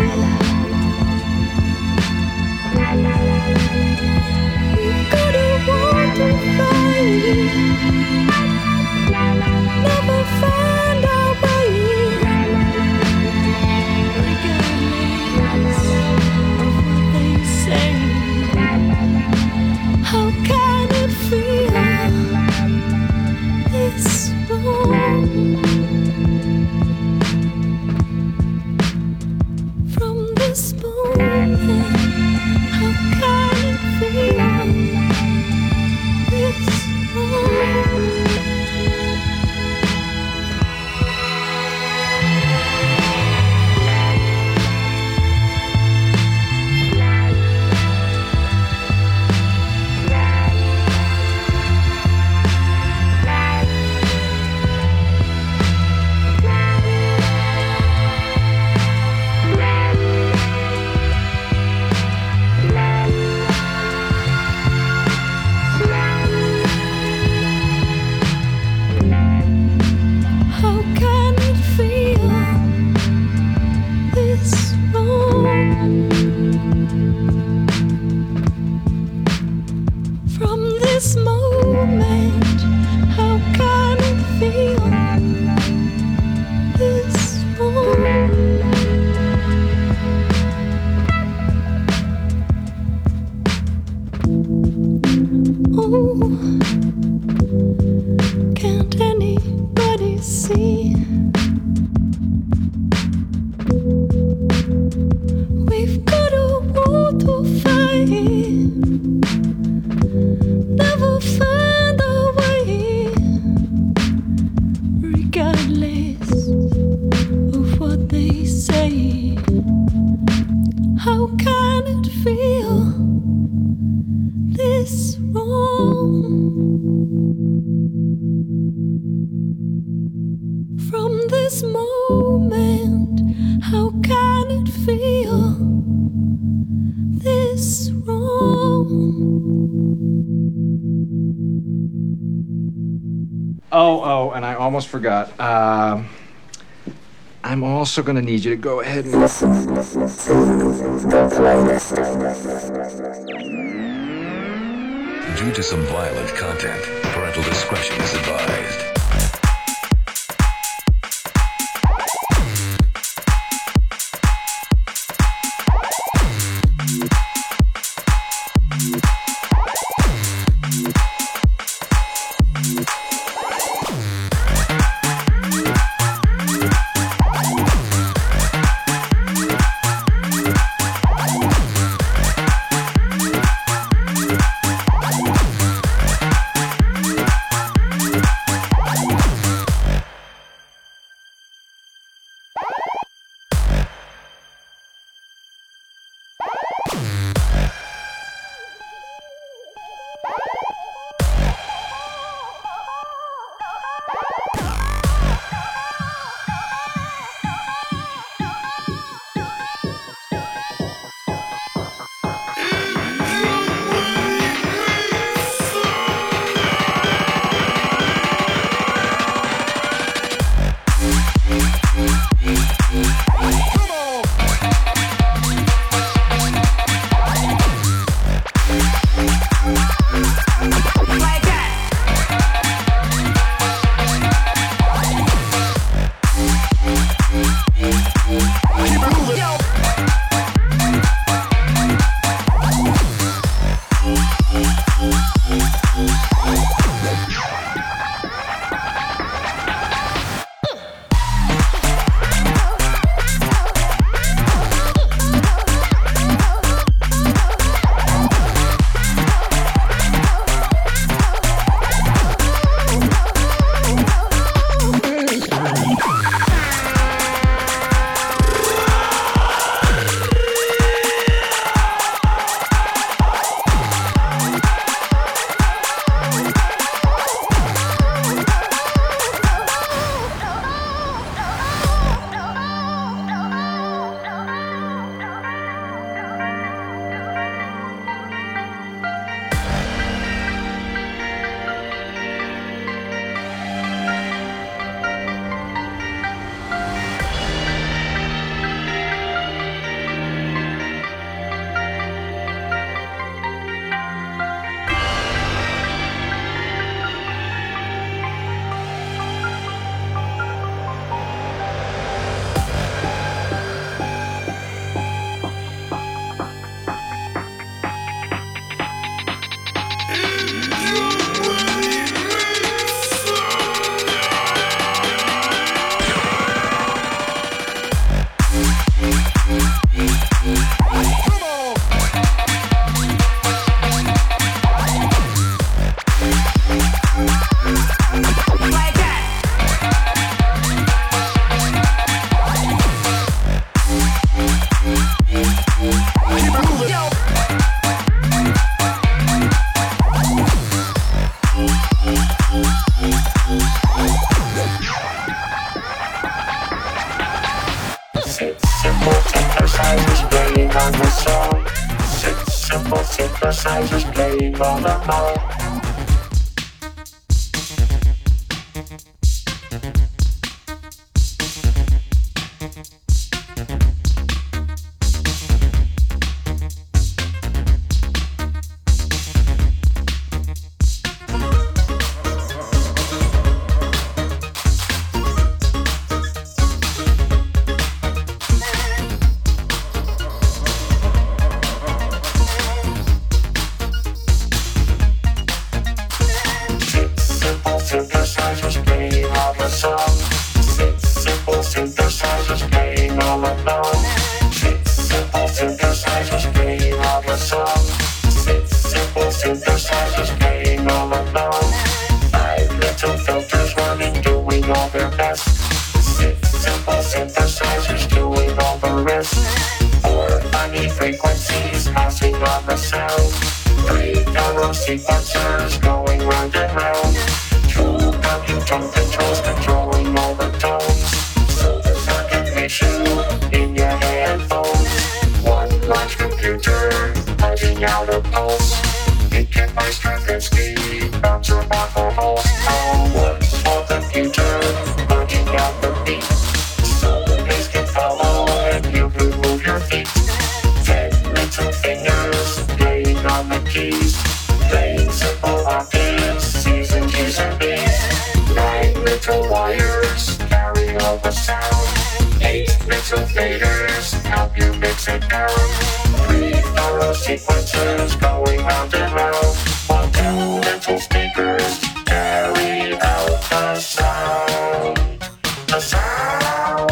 We've got a war to fight, never find our way, regardless of what they say. How can it feel this wrong? From this moment, how can it feel this wrong? How can it feel this wrong? From this moment, how can it feel this wrong? Oh, can't anybody see? We've got a war to fight, never find our way, regardless of what they say. How can it feel this wrong? From this moment, how can it feel this wrong? Oh, oh, and I almost forgot. Um, I'm also going to need you to go ahead and listen to the playlist. Due to some violent content, parental discretion is advised. synthesizers playing all along. Synthesizers playing all the song. Six simple synthesizers playing all along. Six simple synthesizers playing all the song. Six simple synthesizers playing all along. Five little filters running, doing all their best. Six simple synthesizers doing all the rest. Four funny frequencies passing on the sound. Three narrow sequencers going round and round. Two counting tone controls controlling all the tones. So the circuit makes you in your headphones. One large computer punching out a pulse. It can buy Stravinsky, bouncer off a pulse. Oh, one small computer punching out the beat. So the bass can follow and you can move your feet. Ten little fingers playing on the keys. Playing simple octaves, C's and G's and B's. Nine little wires carry all the sound. Eight little faders help you mix it down. Three thorough sequencers going round and round. While two little speakers carry out the sound. The sound.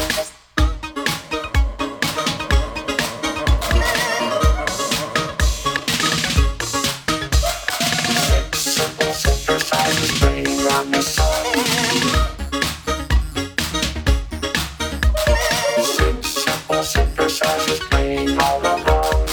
Synthesizers playing on the song. Six simple synthesizers playing all along.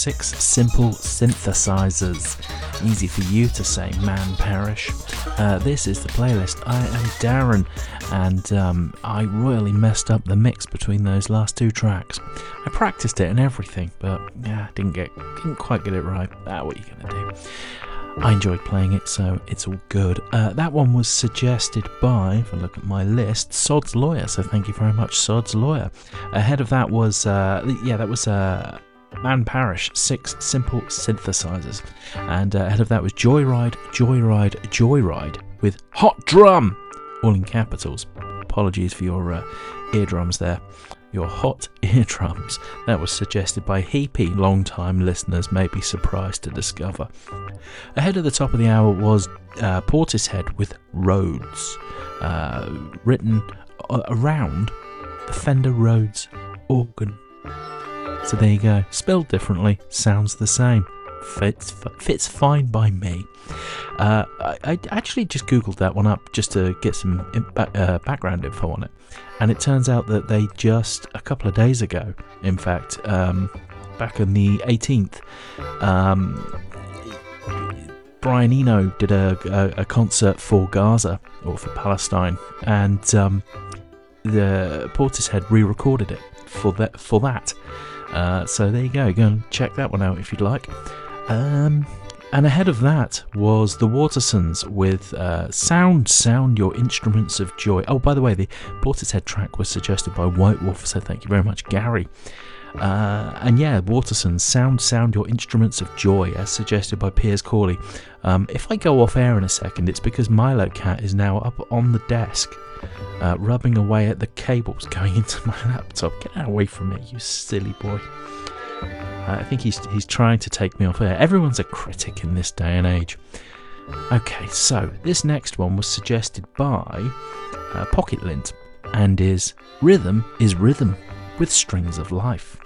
Six Simple Synthesizers. Easy for you to say, man Parish. Uh, this is the playlist. I am Darren, and um, I royally messed up the mix between those last two tracks. I practiced it and everything, but yeah, didn't get, didn't quite get it right. Ah, what are you gonna do? I enjoyed playing it, so it's all good. Uh, that one was suggested by, if I look at my list, Sod's Lawyer, so thank you very much, Sod's Lawyer. Ahead of that was, uh, yeah, that was uh, Man Parish, Six Simple Synthesizers. And uh, ahead of that was Joyride, Joyride, Joyride, with Hot Drum, all in capitals. Apologies for your uh, eardrums there. Your hot eardrums. That was suggested by Heapy. Long-time listeners may be surprised to discover. Ahead of the top of the hour was uh, Portishead with Rhodes, uh, written around the Fender Rhodes organ. So there you go. Spelled differently, sounds the same. Fits fits fine by me. Uh, I, I actually just googled that one up just to get some uh, background info on it, and it turns out that they just a couple of days ago, in fact, um, back on the eighteenth, um, Brian Eno did a, a, a concert for Gaza or for Palestine, and um, the Portishead re-recorded it for that. For that. Uh, so there you go. Go and check that one out if you'd like. Um, and ahead of that was the Watersons with uh, Sound, Sound Your Instruments of Joy. Oh, by the way, the Portishead track was suggested by White Wolf, so thank you very much, Gary. Uh, and yeah, Watersons, Sound, Sound Your Instruments of Joy, as suggested by Piers Corley. Um, if I go off air in a second, it's because Milo Cat is now up on the desk, uh, rubbing away at the cables going into my laptop. Get out away from me, you silly boy. Uh, I think he's he's trying to take me off air. Everyone's a critic in this day and age. Okay, so this next one was suggested by uh, Pocket Lint and is Rhythm is Rhythm with Strings of Life.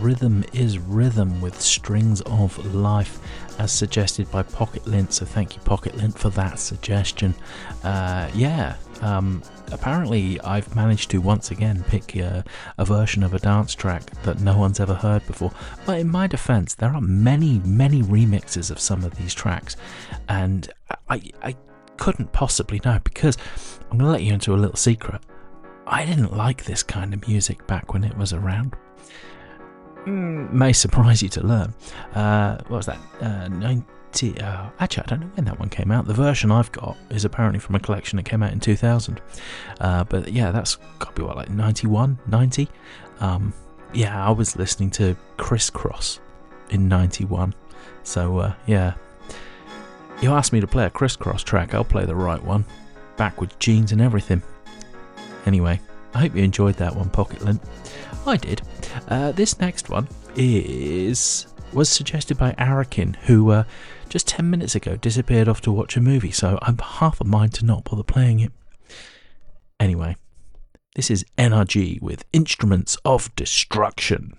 Rhythm is Rhythm with Strings of Life, as suggested by Pocket Lint, so thank you Pocket Lint for that suggestion. Uh, yeah, um, apparently I've managed to once again pick uh, a version of a dance track that no one's ever heard before, but in my defence there are many, many remixes of some of these tracks, and I, I couldn't possibly know, because I'm going to let you into a little secret. I didn't like this kind of music back when it was around. Mm, may surprise you to learn. Uh, what was that? Uh, ninety. Uh, actually, I don't know when that one came out. The version I've got is apparently from a collection that came out in two thousand. Uh, but yeah, that's got to be what, like ninety-one, ninety. Um, yeah, I was listening to Criss Cross in ninety-one. So uh, yeah, you asked me to play a Criss Cross track, I'll play the right one, backwards jeans and everything. Anyway, I hope you enjoyed that one, Pocket Lint. I did. Uh, this next one is was suggested by Arakin, who uh, just ten minutes ago disappeared off to watch a movie, so I'm half a mind to not bother playing it. Anyway, this is N R G with Instruments of Destruction.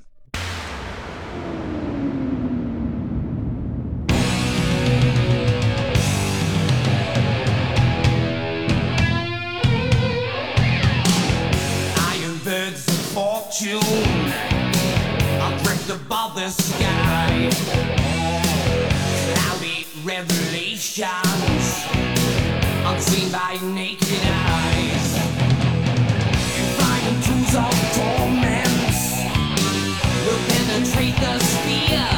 I drift above the sky, cloudy revelations unseen by naked eyes, flying tools of torments will penetrate the sphere,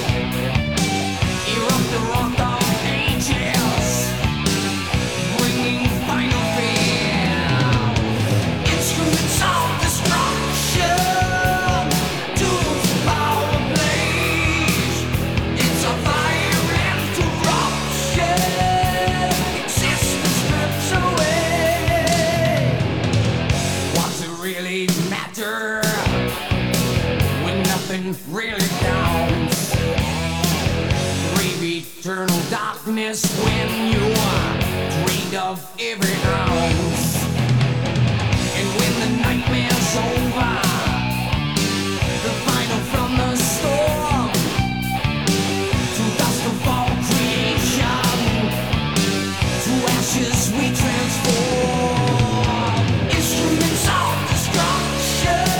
erupt the rock of ages, bringing final fear. Instruments of destruction. Really counts. Brave eternal darkness when you are drained of every ounce. And when the nightmare's over, the final from the storm, to dust of all creation, to ashes we transform. Instruments of destruction.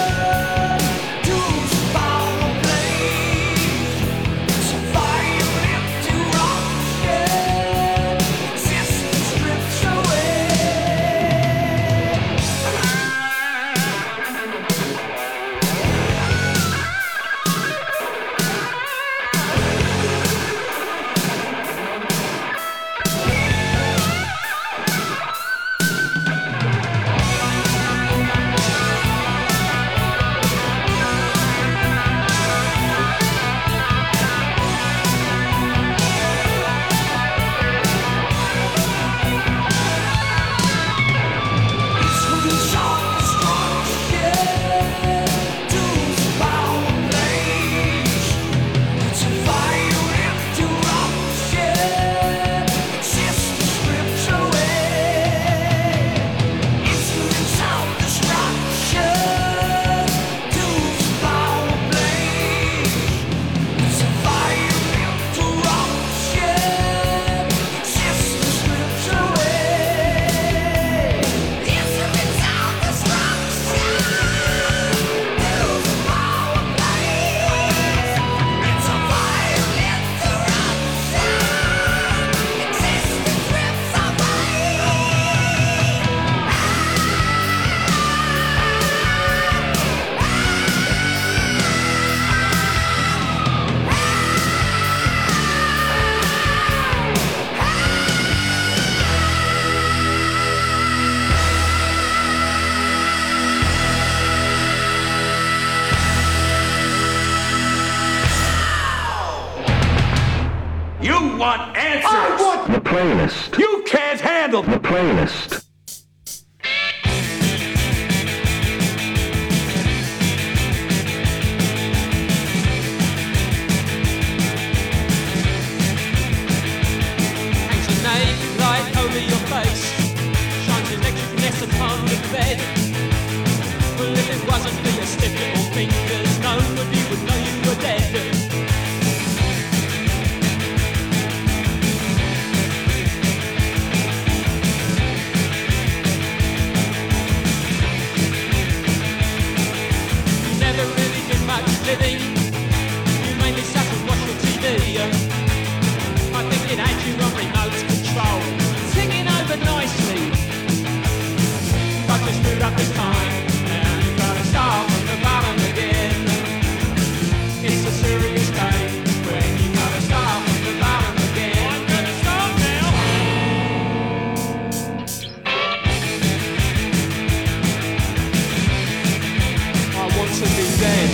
want answers! I want the playlist. You can't handle the playlist. Hangs a naked light over your face, shines electricness upon the bed. Well, if it wasn't for your stiff little fingers, nobody would know you never really did much living. You mainly sat and watched your T V. I think it had you on remote control, singing over nicely. But you screwed up this time, and you gotta start from the bottom again. It's a serious game when you gotta start from the bottom again. I'm gonna start now. I want to be dead.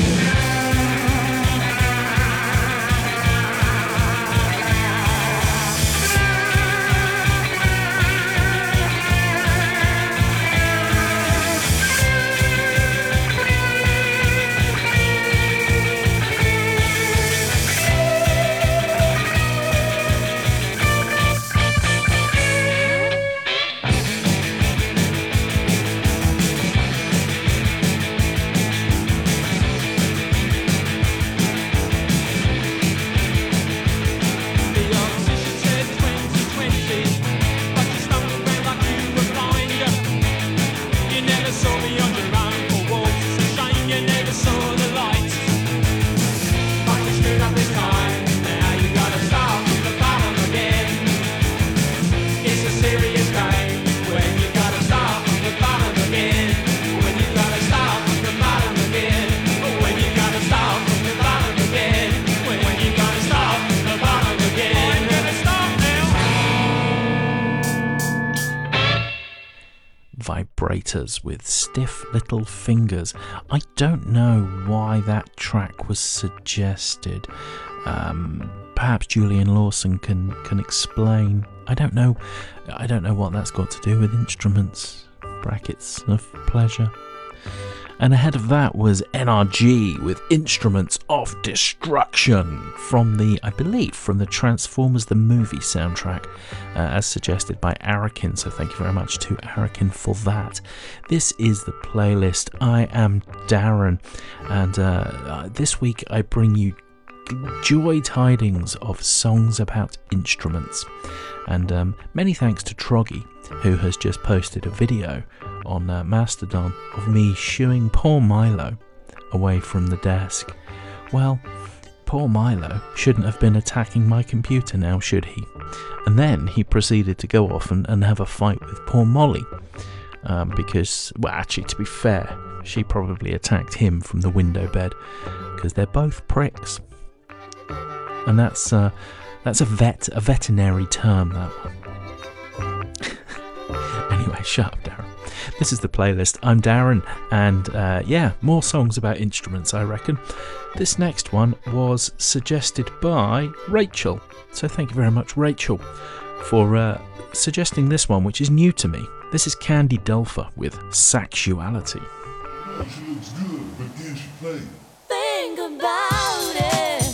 Vibrators with Stiff Little Fingers. I don't know why that track was suggested. Um, perhaps Julian Lawson can can explain. I don't know. I don't know what that's got to do with instruments. Brackets of pleasure. And ahead of that was N R G with Instruments of Destruction from the, I believe, from the Transformers the movie soundtrack, uh, as suggested by Arakin. So thank you very much to Arakin for that. This is the playlist. I am Darren, and uh, uh, this week I bring you joy tidings of songs about instruments. And um, many thanks to Troggy, who has just posted a video on uh, Mastodon of me shooing poor Milo away from the desk. Well, poor Milo shouldn't have been attacking my computer now, should he? And then he proceeded to go off and, and have a fight with poor Molly. Um, because, well, actually, to be fair, she probably attacked him from the window bed, because they're both pricks. And that's uh, that's a vet, a veterinary term, that one. Anyway, shut up, Darren. This is the playlist. I'm Darren, and uh, yeah, more songs about instruments, I reckon. This next one was suggested by Rachel. So thank you very much, Rachel, for uh, suggesting this one, which is new to me. This is Candy Dulfer with Sexuality. Well, she looks good, but can she play? Think about it.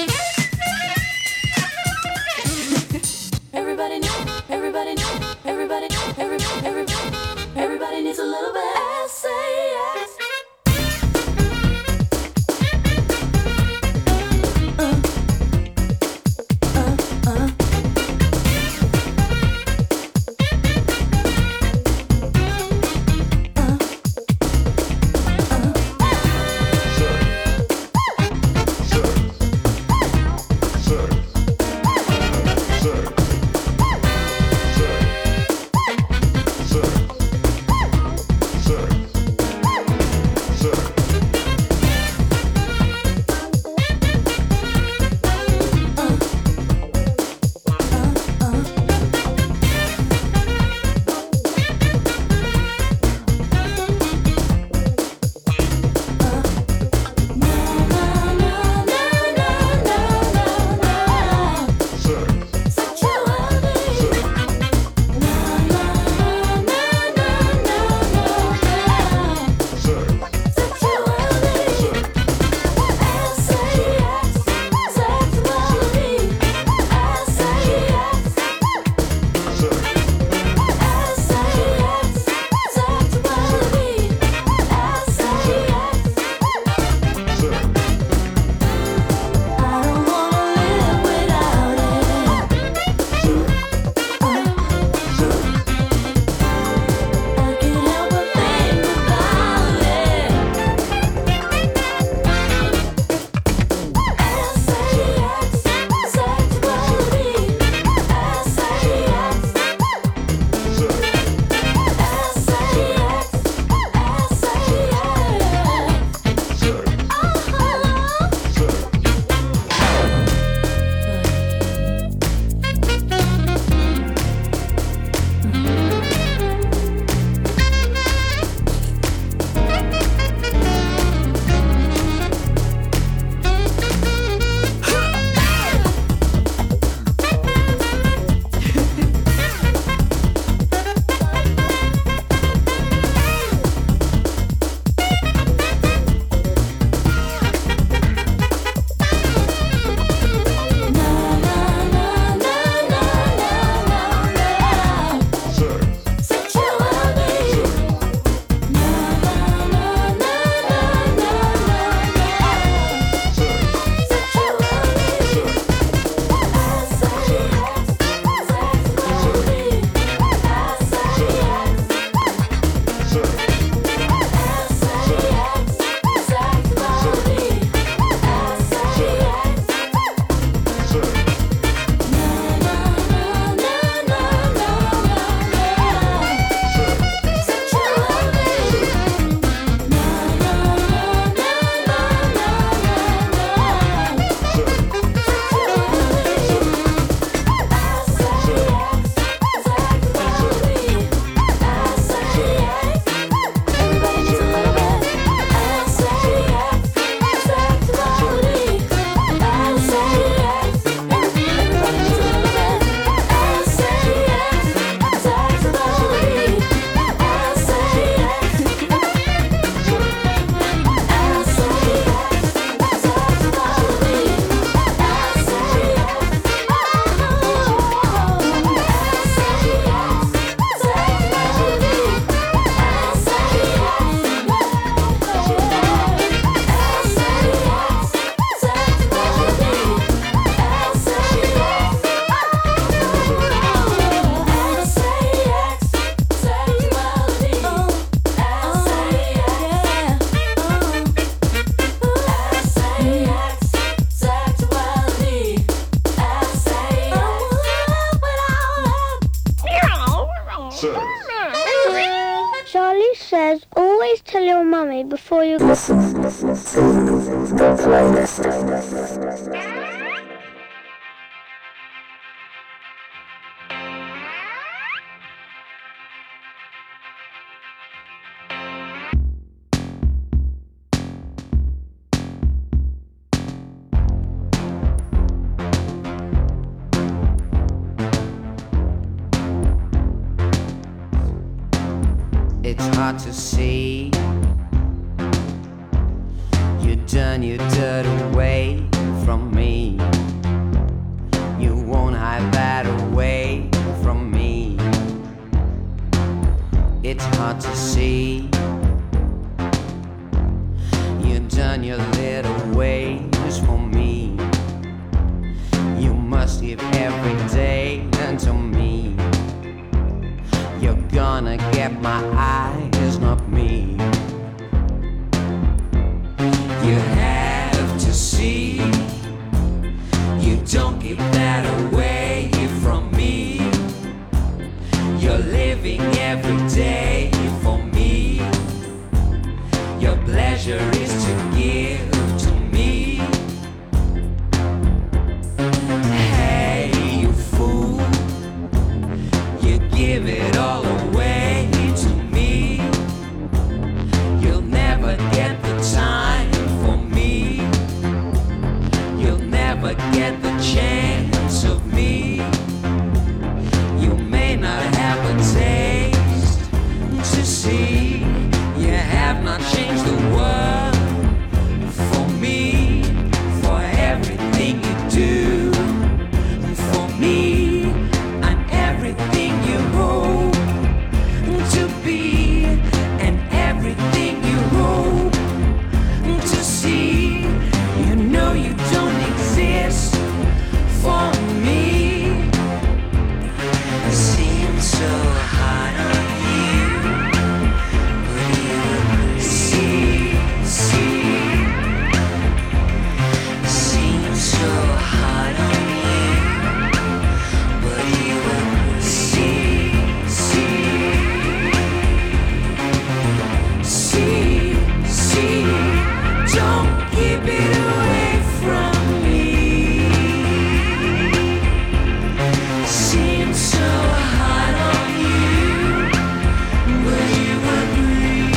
Everybody know, everybody know, everybody know, everybody, everybody, everybody needs a little bit of S A S. please tell your mummy before you go to the playlist? It's hard to see. You done your dirt away from me. You won't hide that away from me. It's hard to see. You done your little ways for me. You must give every day unto me. You're gonna get my eyes, not me. You have to see. You don't give that away from me. You're living every day for me. Your pleasure is to give to me. Hey, you fool. You give it all away to me. You'll never get the time for me. You'll never get the chance of me. You may not have a taste to see. You have not changed the world for me. For everything you do for me, and everything you hope to be, and everything you hope to see. You know you don't exist for me. It seems so hard on you, but you agree. See, see. It seems so hard on you, but you agree. See, see. See, see. Don't keep it away from me. Seems so hard on you, but you agree.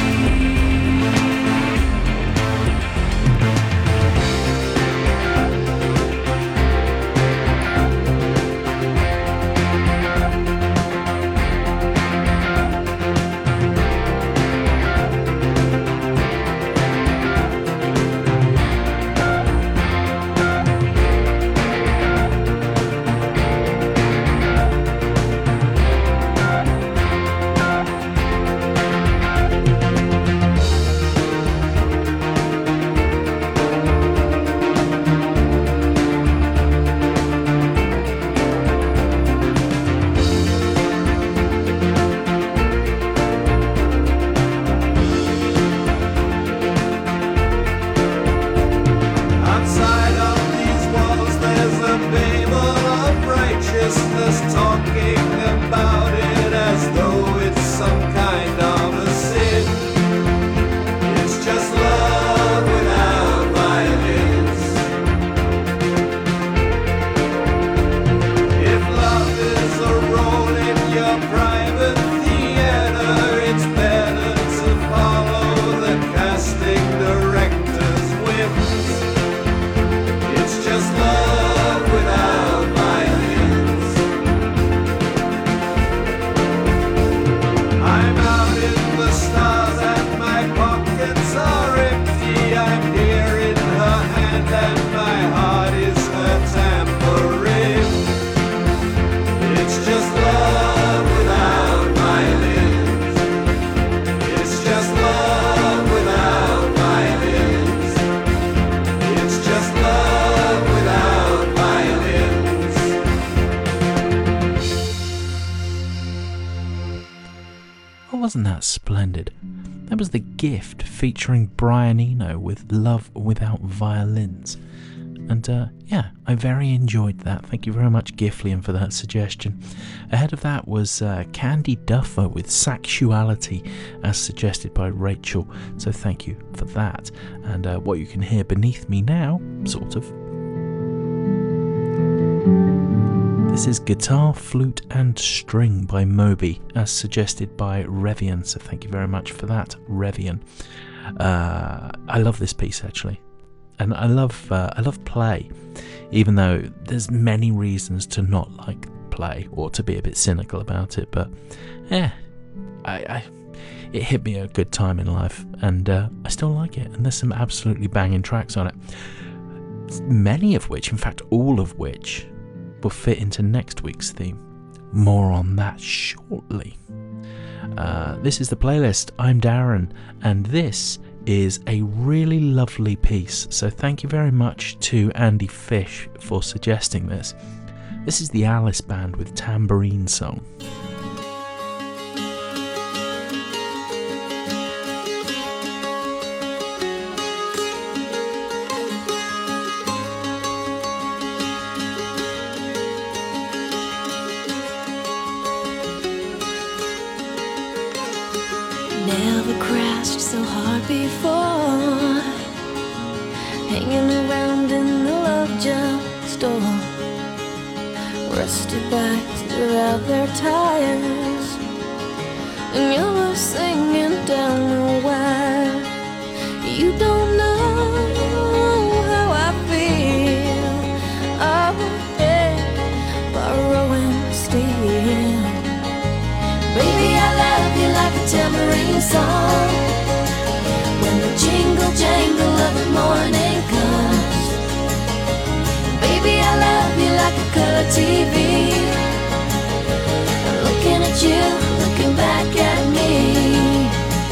Outside of these walls there's a babel of righteousness, talking about it as though it's some kind of a sin. It's just love without violence. If love is a role in your private theater, it's better to follow the casting director's whims. It's just love without violence. I'm out in the stars and my pockets are empty. I'm here in her hand and my heart is her tambourine. It's just love without violence. It's just love without violence. It's just love without violence. Oh, wasn't that splendid? That was The Gift featuring Brian Eno with Love Without Violins. And uh, yeah, I very enjoyed that. Thank you very much, Giflian, for that suggestion. Ahead of that was uh, Candy Duffer with Sexuality, as suggested by Rachel. So thank you for that. And uh, what you can hear beneath me now, sort of. This is Guitar, Flute and String by Moby, as suggested by Revian. So thank you very much for that, Revian. Uh, I love this piece, actually. And I love uh, I love Play, even though there's many reasons to not like Play or to be a bit cynical about it. But yeah, I, I it hit me at a good time in life, and uh, I still like it. And there's some absolutely banging tracks on it, many of which, in fact, all of which, will fit into next week's theme. More on that shortly. Uh, this is the playlist. I'm Darren, and this is a really lovely piece. So thank you very much to Andy Fish for suggesting this. This is the Alice Band with Tambourine Song. Never crashed so hard before, hanging around in the love junk store. Rusty bikes without their tires, and you were singing down the wire. You don't know how I feel. Oh, yeah, borrowing steel. Baby, I love you like a tambourine song. When the jingle jangle of the morning comes, baby, I love you like a color T V. I'm looking at you, looking back at me.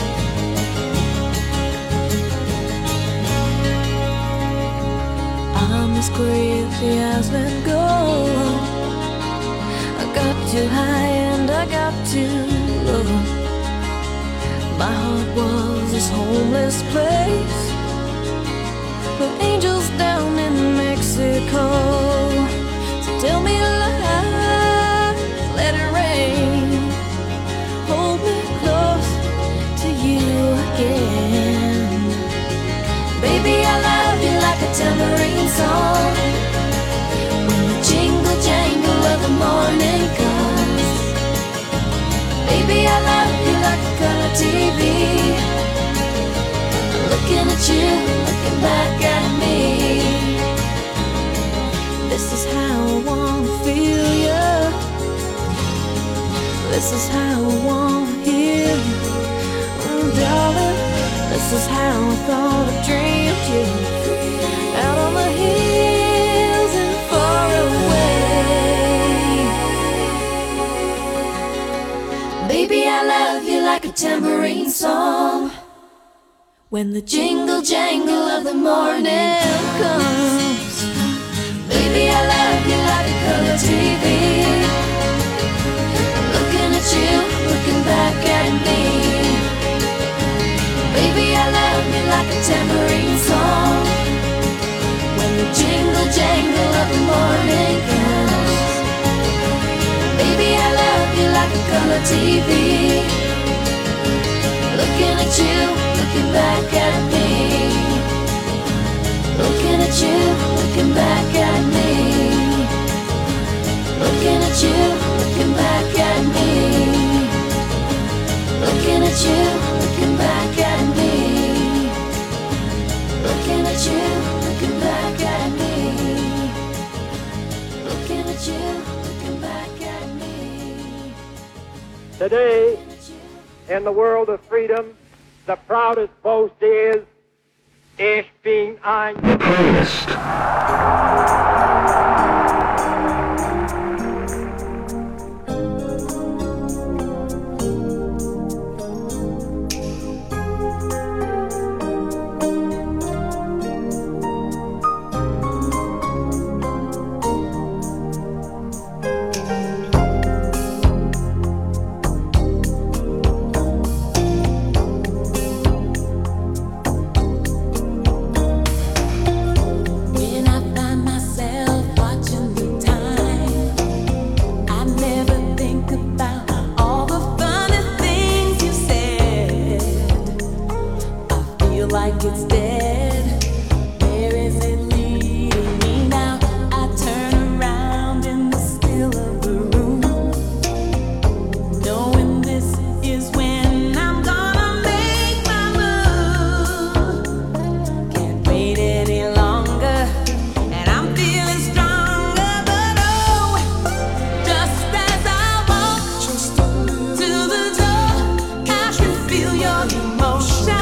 I'm as crazy as let go. I got too high and I got too low. My heart was this homeless place with angels down in Mexico. So tell me lies, let it rain. Hold me close to you again. Baby, I love you like a tambourine song. When the jingle jangle of the morning comes, baby, I love you like a color T V. I'm looking at you, looking back at me. This is how I wanna feel you. This is how I wanna hear you. Oh, darling, this is how I thought I dreamed you. Out on the hills and far away. Baby, I love you like a tambourine song. When the jingle jangle of the morning comes, baby, I love you like a color T V. I'm looking at you, looking back at me. Baby, I love you like a tambourine song. When the jingle jangle of the morning comes, baby, I love you like a color T V. Looking at you, looking back at me. Looking at you, looking back at me. Looking at you, looking back at me. Looking at you, looking back at me. Looking at you, looking back at me. Looking at you, looking back at me. Today, in the world of freedom, the proudest boast is, Ich bin ein Playlist. When I like it's dead. Where is it leading me now? I turn around in the still of the room, knowing this is when I'm gonna make my move. Can't wait any longer, and I'm feeling stronger. But oh, just as I walk to the door, I can feel your emotion.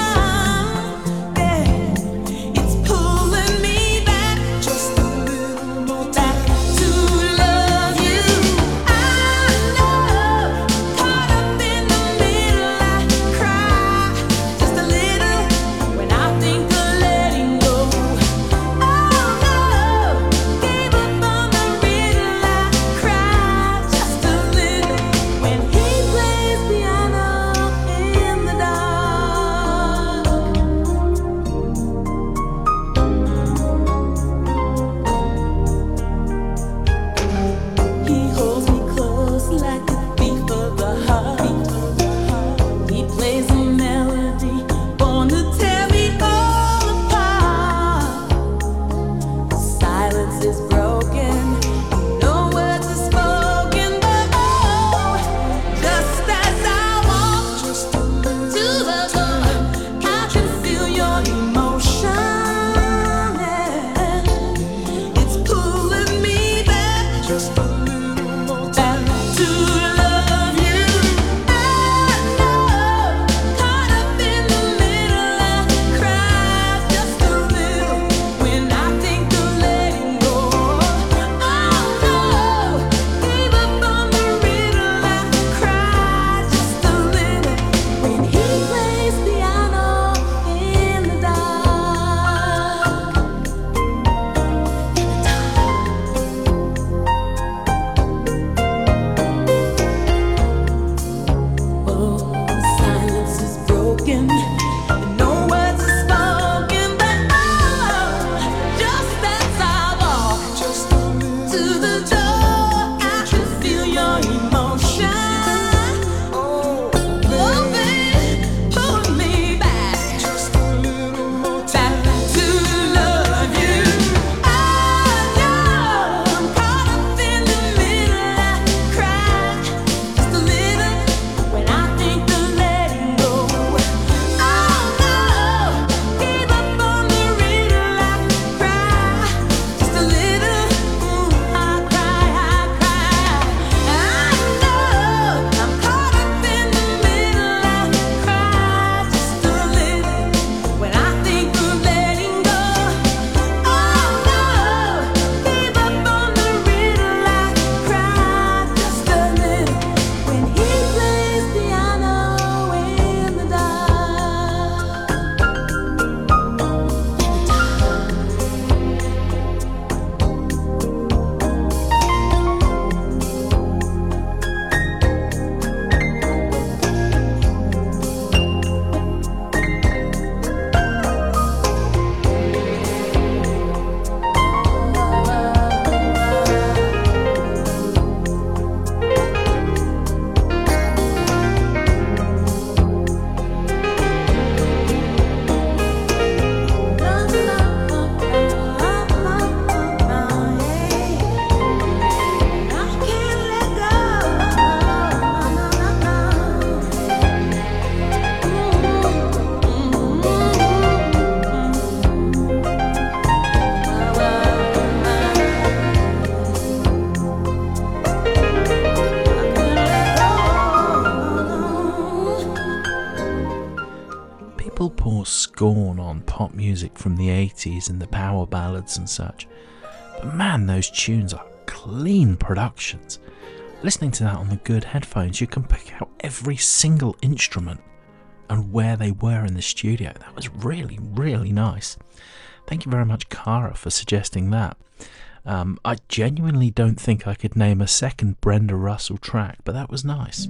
Scorn on pop music from the eighties and the power ballads and such. But man, those tunes are clean productions. Listening to that on the good headphones, you can pick out every single instrument and where they were in the studio. That was really, really nice. Thank you very much, Cara, for suggesting that. Um, I genuinely don't think I could name a second Brenda Russell track, but that was nice.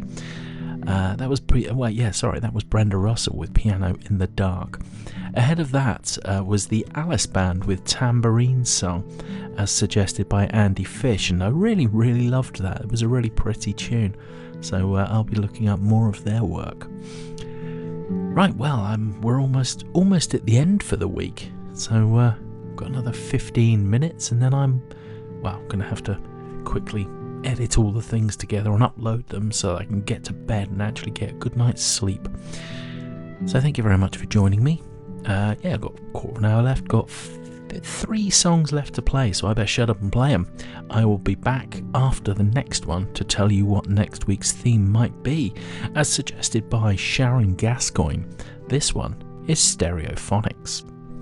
Uh, that was pre. Well, yeah, sorry, that was Brenda Russell with Piano in the Dark. Ahead of that uh, was the Alice Band with Tambourine Song, as suggested by Andy Fish, and I really, really loved that. It was a really pretty tune, so uh, I'll be looking up more of their work. Right, well, um, we're almost almost at the end for the week, so uh, got another fifteen minutes, and then I'm, well, going to have to quickly edit all the things together and upload them so I can get to bed and actually get a good night's sleep. So thank you very much for joining me. Uh, yeah, I've got a quarter of an hour left, got f- three songs left to play, so I better shut up and play them. I will be back after the next one to tell you what next week's theme might be, as suggested by Sharon Gascoigne. This one is Stereophonics.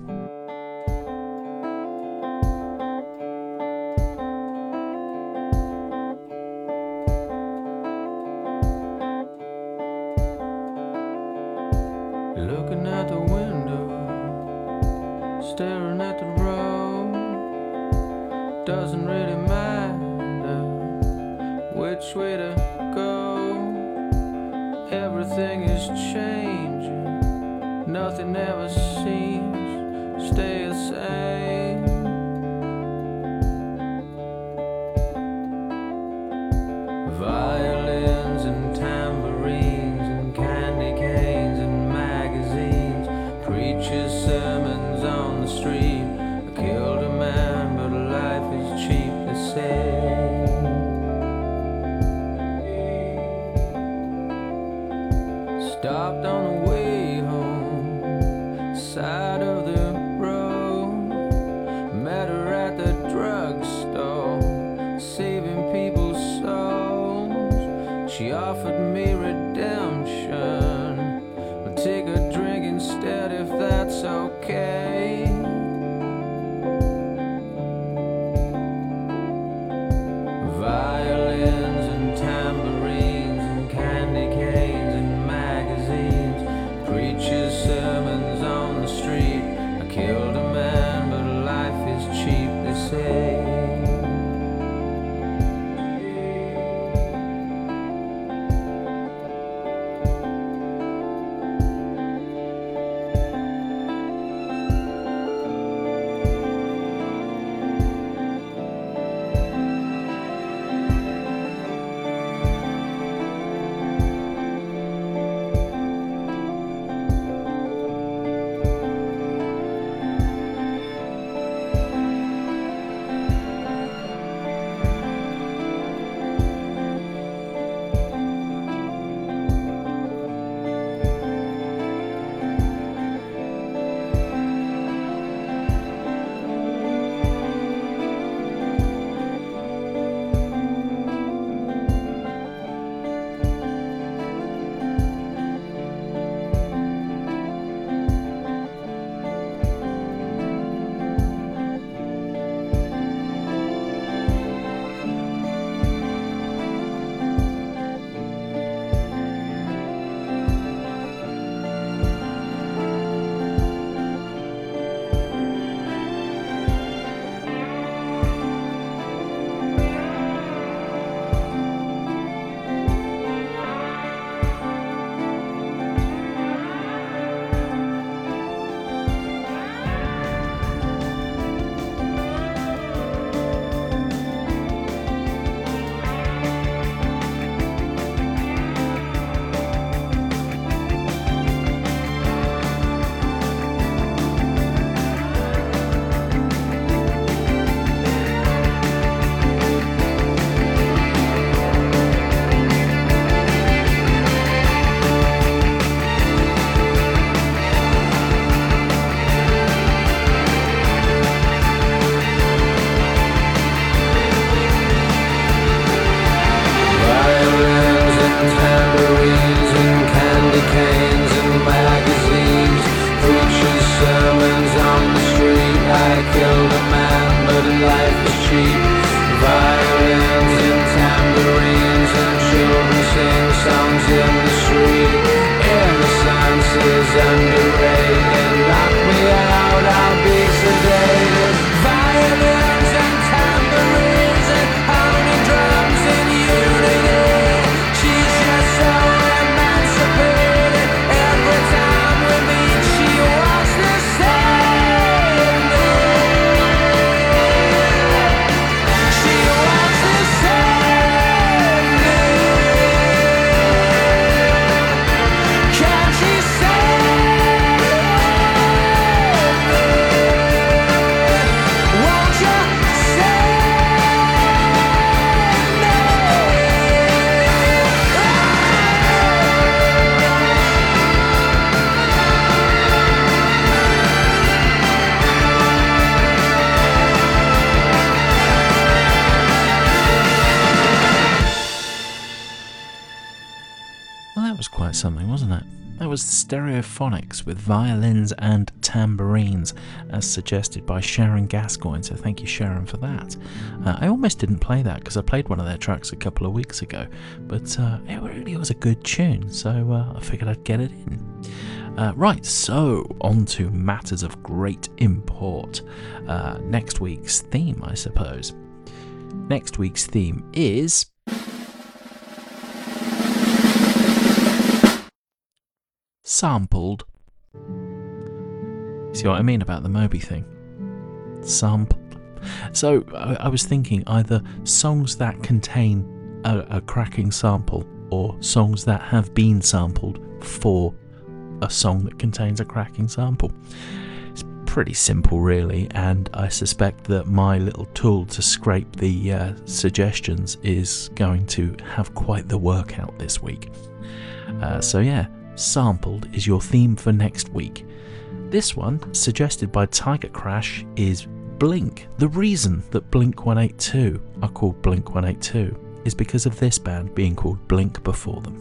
Looking at the window, staring at the road, doesn't really matter which way to go. Everything is changing, nothing ever seems to stay the same. Violins and tambourines and candy canes and magazines, preachers' sermons on the street. I killed a man, but life is cheap, they say. Stopped on the way home, side of the road. Met her at the drugstore, saving people's souls. She offered me redemption, but take a drink instead if that's okay. Violins and tambourines and candy canes and magazines, preachers' sermons on the street. I killed a man, but life is cheap, they say. was Stereophonics with violins and tambourines, as suggested by Sharon Gascoigne, so thank you, Sharon, for that. Uh, I almost didn't play that because I played one of their tracks a couple of weeks ago, but uh, it really was a good tune, so uh, I figured I'd get it in. Uh, right, so on to matters of great import. Uh, next week's theme, I suppose. Next week's theme is... sampled. See what I mean about the Moby thing? Sampled. So I, I was thinking either songs that contain a, a cracking sample or songs that have been sampled for a song that contains a cracking sample. It's pretty simple really, and I suspect that my little tool to scrape the uh, suggestions is going to have quite the workout this week. Uh, so yeah, sampled is your theme for next week. This one, suggested by Tiger Crash, is Blink. The reason that Blink one eighty-two are called Blink one eighty-two is because of this band being called Blink before them.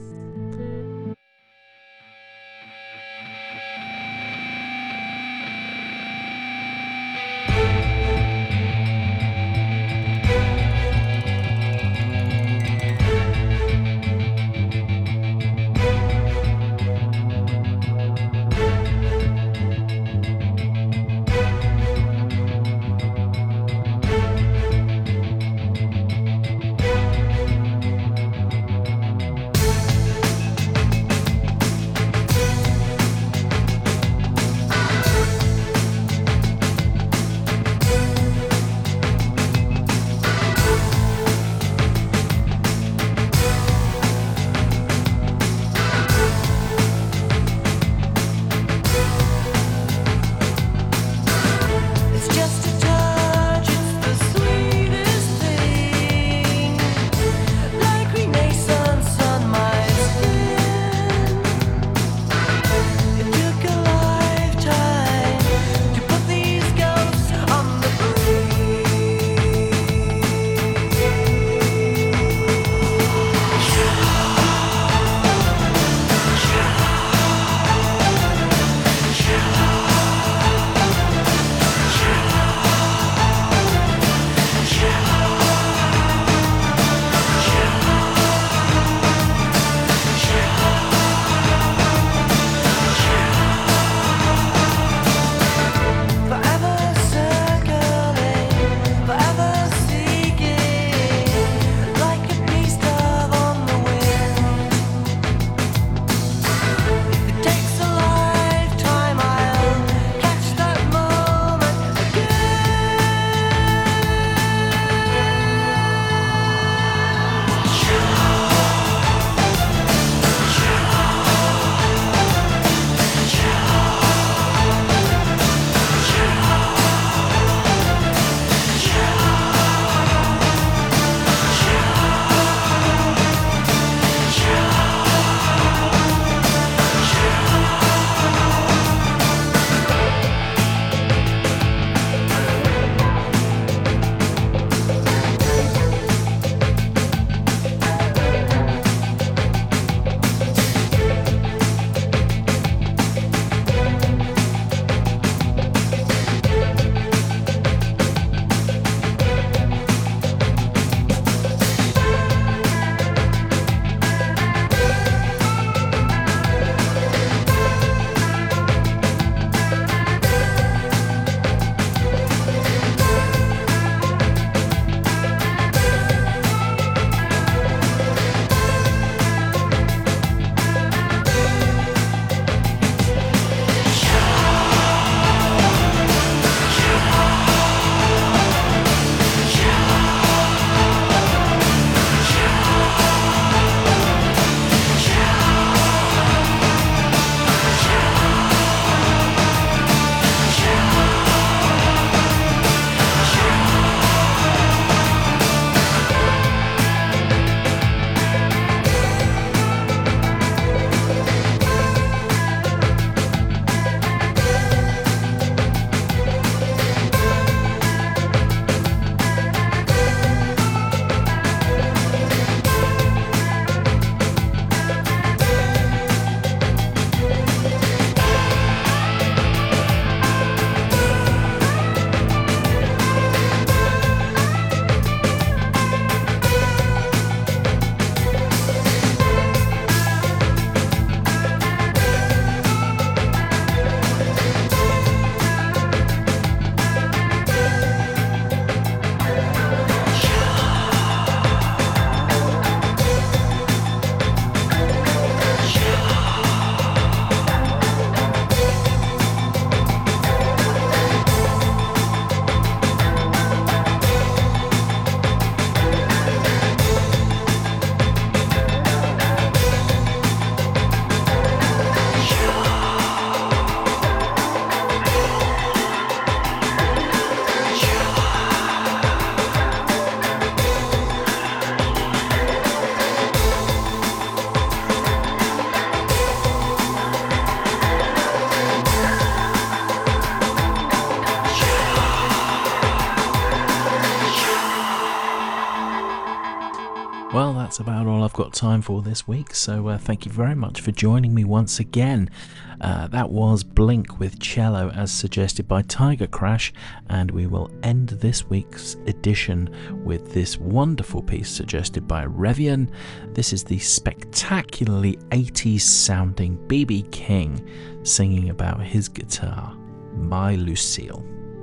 that's about all I've got time for this week, so uh, thank you very much for joining me once again. Uh, that was Blink with Cello, as suggested by Tiger Crash, and we will end this week's edition with this wonderful piece suggested by Revian. This is the spectacularly eighties sounding B B King singing about his guitar, My Lucille.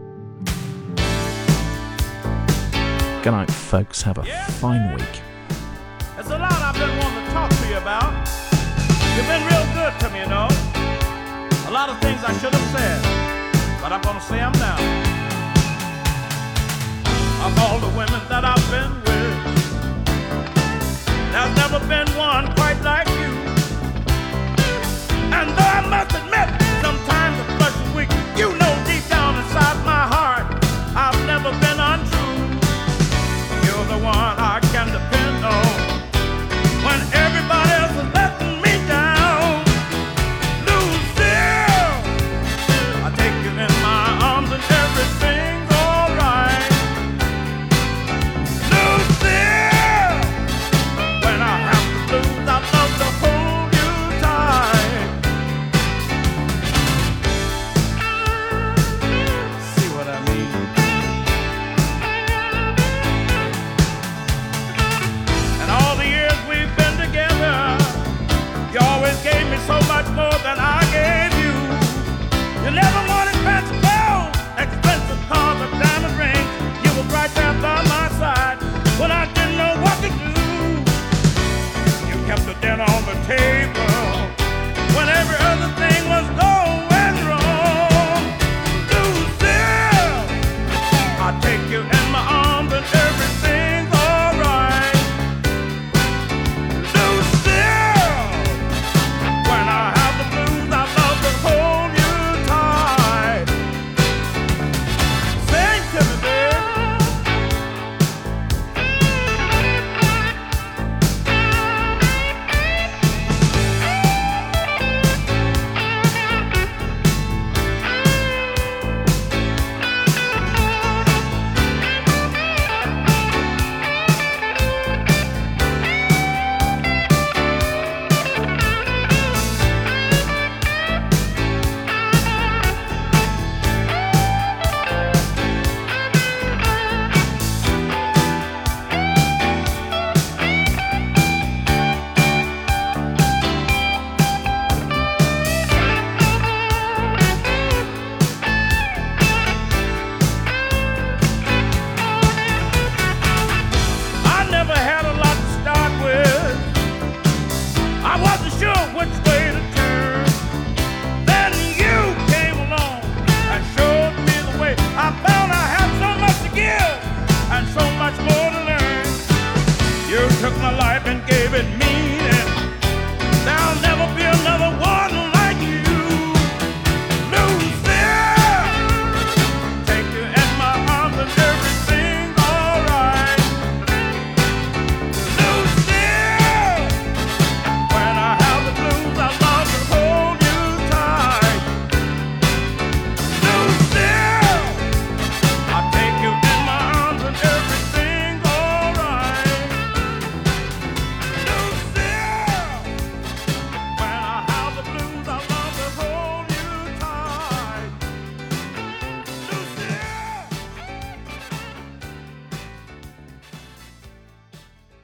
Good night, folks. Have a fine week. There's a lot I've been wanting to talk to you about. You've been real good to me, you know. A lot of things I should have said, but I'm gonna say them now. Of all the women that I've been with, there's never been one quite like you. And though I must admit, sometimes the flesh is weak, you know deep down inside my heart, I've never been untrue. You're the one I can depend on when everybody else is letting me down. Lucille, I take you in my arms and everything's alright. Lucille, when I have the blues, I love to hold you tight. See what I mean? And all the years we've been together, you always gave me so much more than I gave you. You never wanted fancy clothes, expensive cars, or diamond rings. You were right there by my side when I didn't know what to do. You kept the dinner on the table when every other thing was going wrong. Lucille, I take you in my arms and everything's alright. Lucille, when I have the blues, I love to hold you tight. Sing to me, babe. I never had a lot to start with. I wasn't sure which way to turn. Then you came along and showed me the way. I found I had so much to give and so much more to learn. You took my life and gave it meaning. There'll never be another one like you. Lucille, take you in my arms and everything's alright. Lucille, when I have the blues, I love to hold you tight. Lucille, I take you in my arms and everything's alright. Lucille, when I have the blues, I love to hold you tight. Lucille.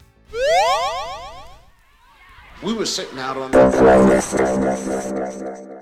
We were sitting out on the